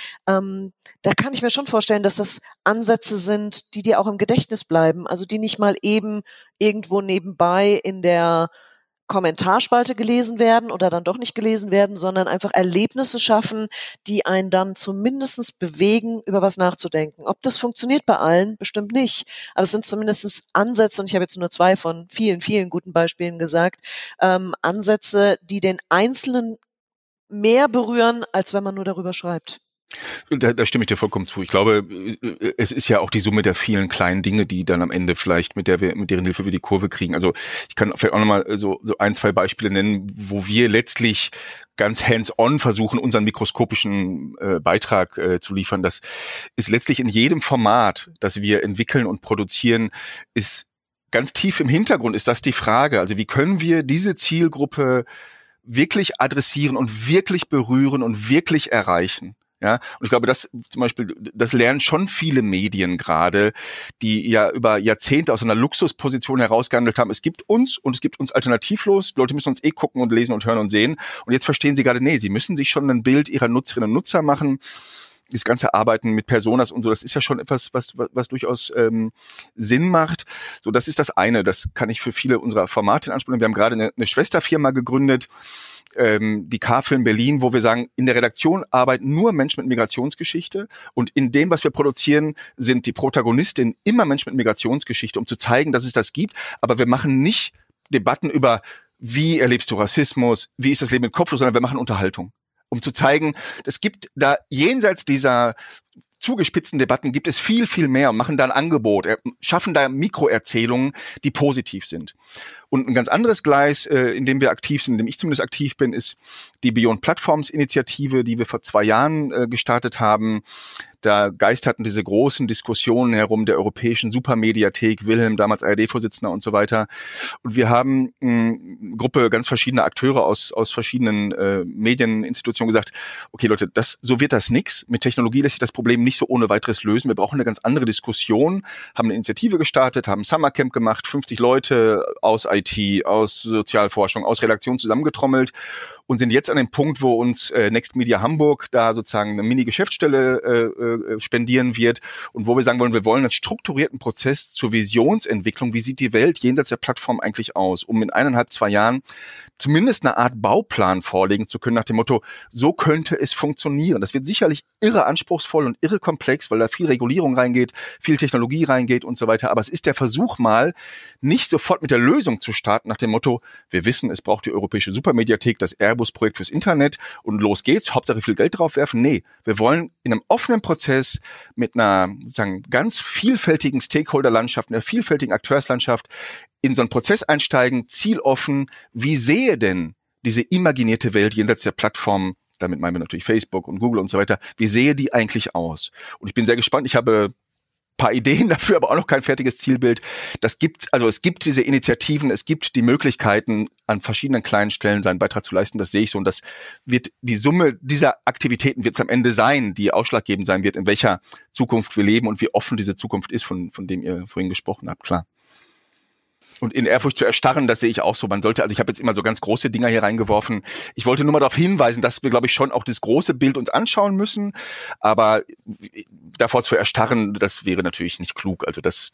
Da kann ich mir schon vorstellen, dass das Ansätze sind, die dir auch im Gedächtnis bleiben, also die nicht mal eben irgendwo nebenbei in der Kommentarspalte gelesen werden oder dann doch nicht gelesen werden, sondern einfach Erlebnisse schaffen, die einen dann zumindest bewegen, über was nachzudenken. Ob das funktioniert bei allen, bestimmt nicht. Aber es sind zumindest Ansätze, und ich habe jetzt nur 2 von vielen, vielen guten Beispielen gesagt, Ansätze, die den Einzelnen mehr berühren, als wenn man nur darüber schreibt. Da stimme ich dir vollkommen zu. Ich glaube, es ist ja auch die Summe der vielen kleinen Dinge, die dann am Ende vielleicht mit deren Hilfe wir die Kurve kriegen. Also ich kann vielleicht auch nochmal so 1, 2 Beispiele nennen, wo wir letztlich ganz hands-on versuchen, unseren mikroskopischen Beitrag zu liefern. Das ist letztlich in jedem Format, das wir entwickeln und produzieren, ist ganz tief im Hintergrund ist das die Frage. Also wie können wir diese Zielgruppe wirklich adressieren und wirklich berühren und wirklich erreichen? Ja, und ich glaube, das zum Beispiel, das lernen schon viele Medien gerade, die ja über Jahrzehnte aus einer Luxusposition herausgehandelt haben. Es gibt uns und es gibt uns alternativlos. Die Leute müssen uns gucken und lesen und hören und sehen. Und jetzt verstehen sie gerade, nee, sie müssen sich schon ein Bild ihrer Nutzerinnen und Nutzer machen. Das ganze Arbeiten mit Personas und so, das ist ja schon etwas, was durchaus Sinn macht. So, das ist das eine. Das kann ich für viele unserer Formate in Anspruch nehmen. Wir haben gerade eine Schwesterfirma gegründet, die K-Film Berlin, wo wir sagen, in der Redaktion arbeiten nur Menschen mit Migrationsgeschichte und in dem, was wir produzieren, sind die Protagonistinnen immer Menschen mit Migrationsgeschichte, um zu zeigen, dass es das gibt. Aber wir machen nicht Debatten über, wie erlebst du Rassismus, wie ist das Leben mit Kopflos, sondern wir machen Unterhaltung, um zu zeigen, es gibt da jenseits dieser zugespitzten Debatten gibt es viel, viel mehr und machen da ein Angebot, schaffen da Mikroerzählungen, die positiv sind. Und ein ganz anderes Gleis, in dem wir aktiv sind, in dem ich zumindest aktiv bin, ist die Beyond Platforms Initiative, die wir vor 2 Jahren gestartet haben. Da geisterten diese großen Diskussionen herum der europäischen Supermediathek, Wilhelm, damals ARD-Vorsitzender und so weiter. Und wir haben eine Gruppe ganz verschiedener Akteure aus verschiedenen Medieninstitutionen gesagt, okay Leute, so wird das nix. Mit Technologie lässt sich das Problem nicht so ohne weiteres lösen. Wir brauchen eine ganz andere Diskussion, haben eine Initiative gestartet, haben ein Summercamp gemacht, 50 Leute aus IT, aus Sozialforschung, aus Redaktion zusammengetrommelt und sind jetzt an dem Punkt, wo uns Next Media Hamburg da sozusagen eine Mini-Geschäftsstelle spendieren wird und wo wir sagen wollen, wir wollen einen strukturierten Prozess zur Visionsentwicklung. Wie sieht die Welt jenseits der Plattform eigentlich aus? Um in 1,5, 2 Jahren zumindest eine Art Bauplan vorlegen zu können nach dem Motto, so könnte es funktionieren. Das wird sicherlich irre anspruchsvoll und irre komplex, weil da viel Regulierung reingeht, viel Technologie reingeht und so weiter. Aber es ist der Versuch mal, nicht sofort mit der Lösung zu starten nach dem Motto, wir wissen, es braucht die europäische Supermediathek, das Airbus-Projekt fürs Internet und los geht's, Hauptsache viel Geld drauf werfen. Nee, wir wollen in einem offenen Prozess mit einer sozusagen ganz vielfältigen Stakeholder-Landschaft, einer vielfältigen Akteurslandschaft in so einen Prozess einsteigen, zieloffen, wie sehe denn diese imaginierte Welt jenseits der Plattform, damit meinen wir natürlich Facebook und Google und so weiter, wie sehe die eigentlich aus? Und ich bin sehr gespannt, ich habe paar Ideen dafür, aber auch noch kein fertiges Zielbild. Es gibt diese Initiativen, es gibt die Möglichkeiten, an verschiedenen kleinen Stellen seinen Beitrag zu leisten, das sehe ich so. Und das wird die Summe dieser Aktivitäten wird es am Ende sein, die ausschlaggebend sein wird, in welcher Zukunft wir leben und wie offen diese Zukunft ist, von dem ihr vorhin gesprochen habt, klar. Und in Ehrfurcht zu erstarren, das sehe ich auch so. Ich habe jetzt immer so ganz große Dinger hier reingeworfen. Ich wollte nur mal darauf hinweisen, dass wir, glaube ich, schon auch das große Bild uns anschauen müssen. Aber davor zu erstarren, das wäre natürlich nicht klug. Also das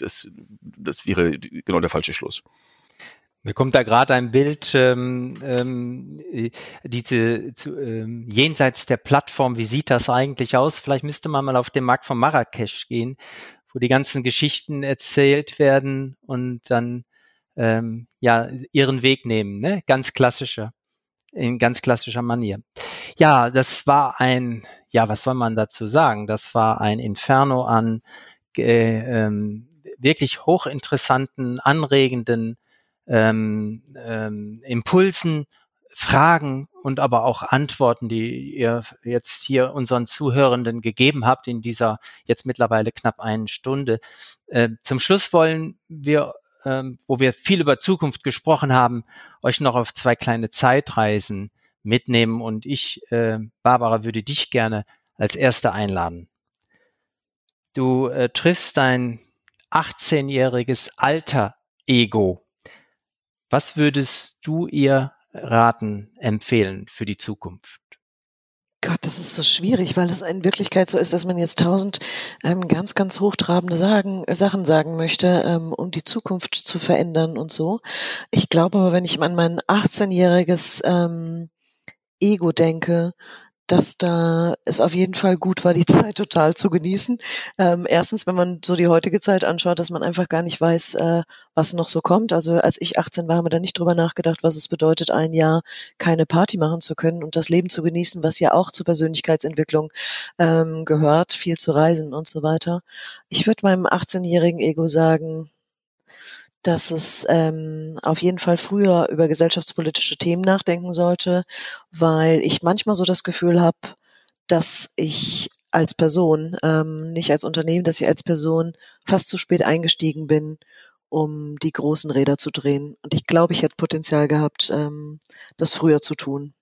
wäre genau der falsche Schluss. Mir kommt da gerade ein Bild, jenseits der Plattform, wie sieht das eigentlich aus? Vielleicht müsste man mal auf den Markt von Marrakesch gehen, wo die ganzen Geschichten erzählt werden und dann ihren Weg nehmen, ne? In ganz klassischer Manier. Ja, das war was soll man dazu sagen? Das war ein Inferno an wirklich hochinteressanten, anregenden Impulsen, Fragen und aber auch Antworten, die ihr jetzt hier unseren Zuhörenden gegeben habt in dieser jetzt mittlerweile knapp 1 Stunde. Zum Schluss wollen wir, wo wir viel über Zukunft gesprochen haben, euch noch auf 2 kleine Zeitreisen mitnehmen und ich, Barbara, würde dich gerne als Erste einladen. Du triffst dein 18-jähriges Alter-Ego. Was würdest du ihr raten, empfehlen für die Zukunft? Gott, das ist so schwierig, weil es in Wirklichkeit so ist, dass man jetzt 1000 ganz, ganz hochtrabende Sachen sagen möchte, um die Zukunft zu verändern und so. Ich glaube aber, wenn ich an mein 18-jähriges Ego denke, dass da es auf jeden Fall gut war, die Zeit total zu genießen. Erstens, wenn man so die heutige Zeit anschaut, dass man einfach gar nicht weiß, was noch so kommt. Also als ich 18 war, haben wir da nicht drüber nachgedacht, was es bedeutet, ein Jahr keine Party machen zu können und das Leben zu genießen, was ja auch zur Persönlichkeitsentwicklung gehört, viel zu reisen und so weiter. Ich würde meinem 18-jährigen Ego sagen, dass es auf jeden Fall früher über gesellschaftspolitische Themen nachdenken sollte, weil ich manchmal so das Gefühl habe, dass ich als Person, nicht als Unternehmen, dass ich als Person fast zu spät eingestiegen bin, um die großen Räder zu drehen. Und ich glaube, ich hätte Potenzial gehabt, das früher zu tun.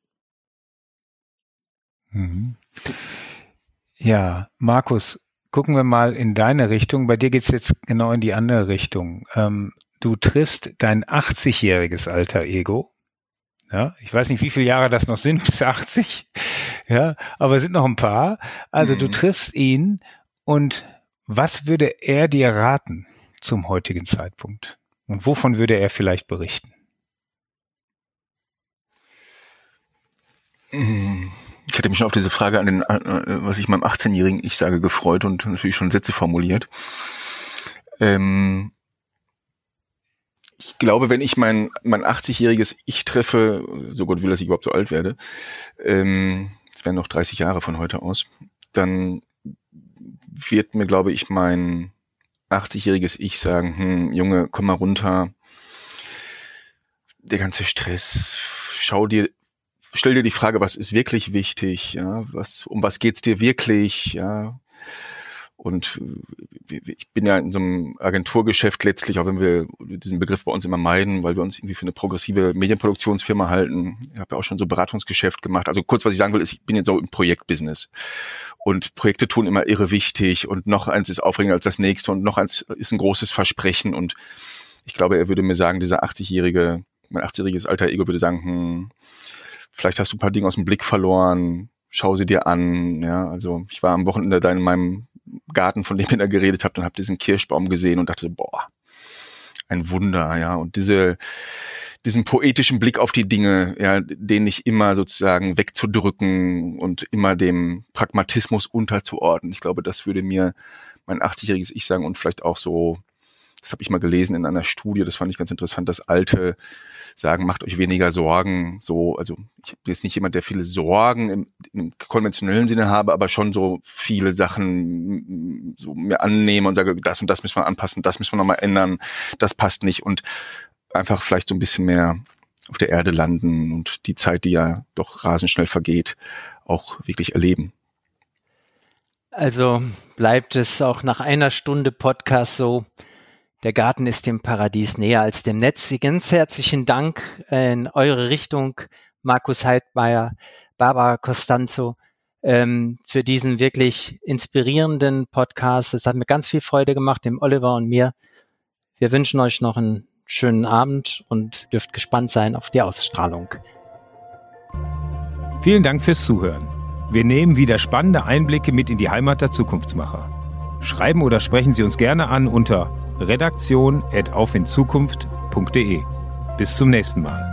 Mhm. Ja, Markus, gucken wir mal in deine Richtung. Bei dir geht's jetzt genau in die andere Richtung. Du triffst dein 80-jähriges Alter-Ego. Ja, ich weiß nicht, wie viele Jahre das noch sind, bis 80. Ja, aber es sind noch ein paar. Also du triffst ihn und was würde er dir raten zum heutigen Zeitpunkt? Und wovon würde er vielleicht berichten? Ich hatte mich schon auf diese Frage was ich meinem 18-jährigen Ich sage, gefreut und natürlich schon Sätze formuliert. Ich glaube, wenn ich mein 80-jähriges Ich treffe, so Gott will, dass ich überhaupt so alt werde, es wären noch 30 Jahre von heute aus, dann wird mir, glaube ich, mein 80-jähriges Ich sagen, Junge, komm mal runter, der ganze Stress, stell dir die Frage, was ist wirklich wichtig, ja, um was geht's dir wirklich, ja. Und ich bin ja in so einem Agenturgeschäft letztlich, auch wenn wir diesen Begriff bei uns immer meiden, weil wir uns irgendwie für eine progressive Medienproduktionsfirma halten. Ich habe ja auch schon so Beratungsgeschäft gemacht. Also kurz, was ich sagen will, ist, ich bin jetzt so im Projektbusiness. Und Projekte tun immer irre wichtig und noch eins ist aufregender als das nächste und noch eins ist ein großes Versprechen. Und ich glaube, er würde mir sagen, mein 80-jähriges alter Ego würde sagen, vielleicht hast du ein paar Dinge aus dem Blick verloren, schau sie dir an. Ja, also ich war am Wochenende da in meinem Garten, von dem ihr da geredet habt, und habe diesen Kirschbaum gesehen und dachte, boah, ein Wunder, ja. Und diesen poetischen Blick auf die Dinge, ja, den nicht immer sozusagen wegzudrücken und immer dem Pragmatismus unterzuordnen. Ich glaube, das würde mir mein 80-jähriges Ich sagen und vielleicht auch so, das habe ich mal gelesen in einer Studie, das fand ich ganz interessant, dass Alte sagen, macht euch weniger Sorgen. So, also ich bin jetzt nicht jemand, der viele Sorgen im konventionellen Sinne habe, aber schon so viele Sachen so mir annehme und sage, das und das müssen wir anpassen, das müssen wir nochmal ändern, das passt nicht, und einfach vielleicht so ein bisschen mehr auf der Erde landen und die Zeit, die ja doch rasend schnell vergeht, auch wirklich erleben. Also bleibt es auch nach einer Stunde Podcast so, der Garten ist dem Paradies näher als dem Netz. Ganz herzlichen Dank in eure Richtung, Markus Heidmeier, Barbara Costanzo, für diesen wirklich inspirierenden Podcast. Es hat mir ganz viel Freude gemacht, dem Oliver und mir. Wir wünschen euch noch einen schönen Abend und dürft gespannt sein auf die Ausstrahlung. Vielen Dank fürs Zuhören. Wir nehmen wieder spannende Einblicke mit in die Heimat der Zukunftsmacher. Schreiben oder sprechen Sie uns gerne an unter redaktion@aufinzukunft.de. Bis zum nächsten Mal.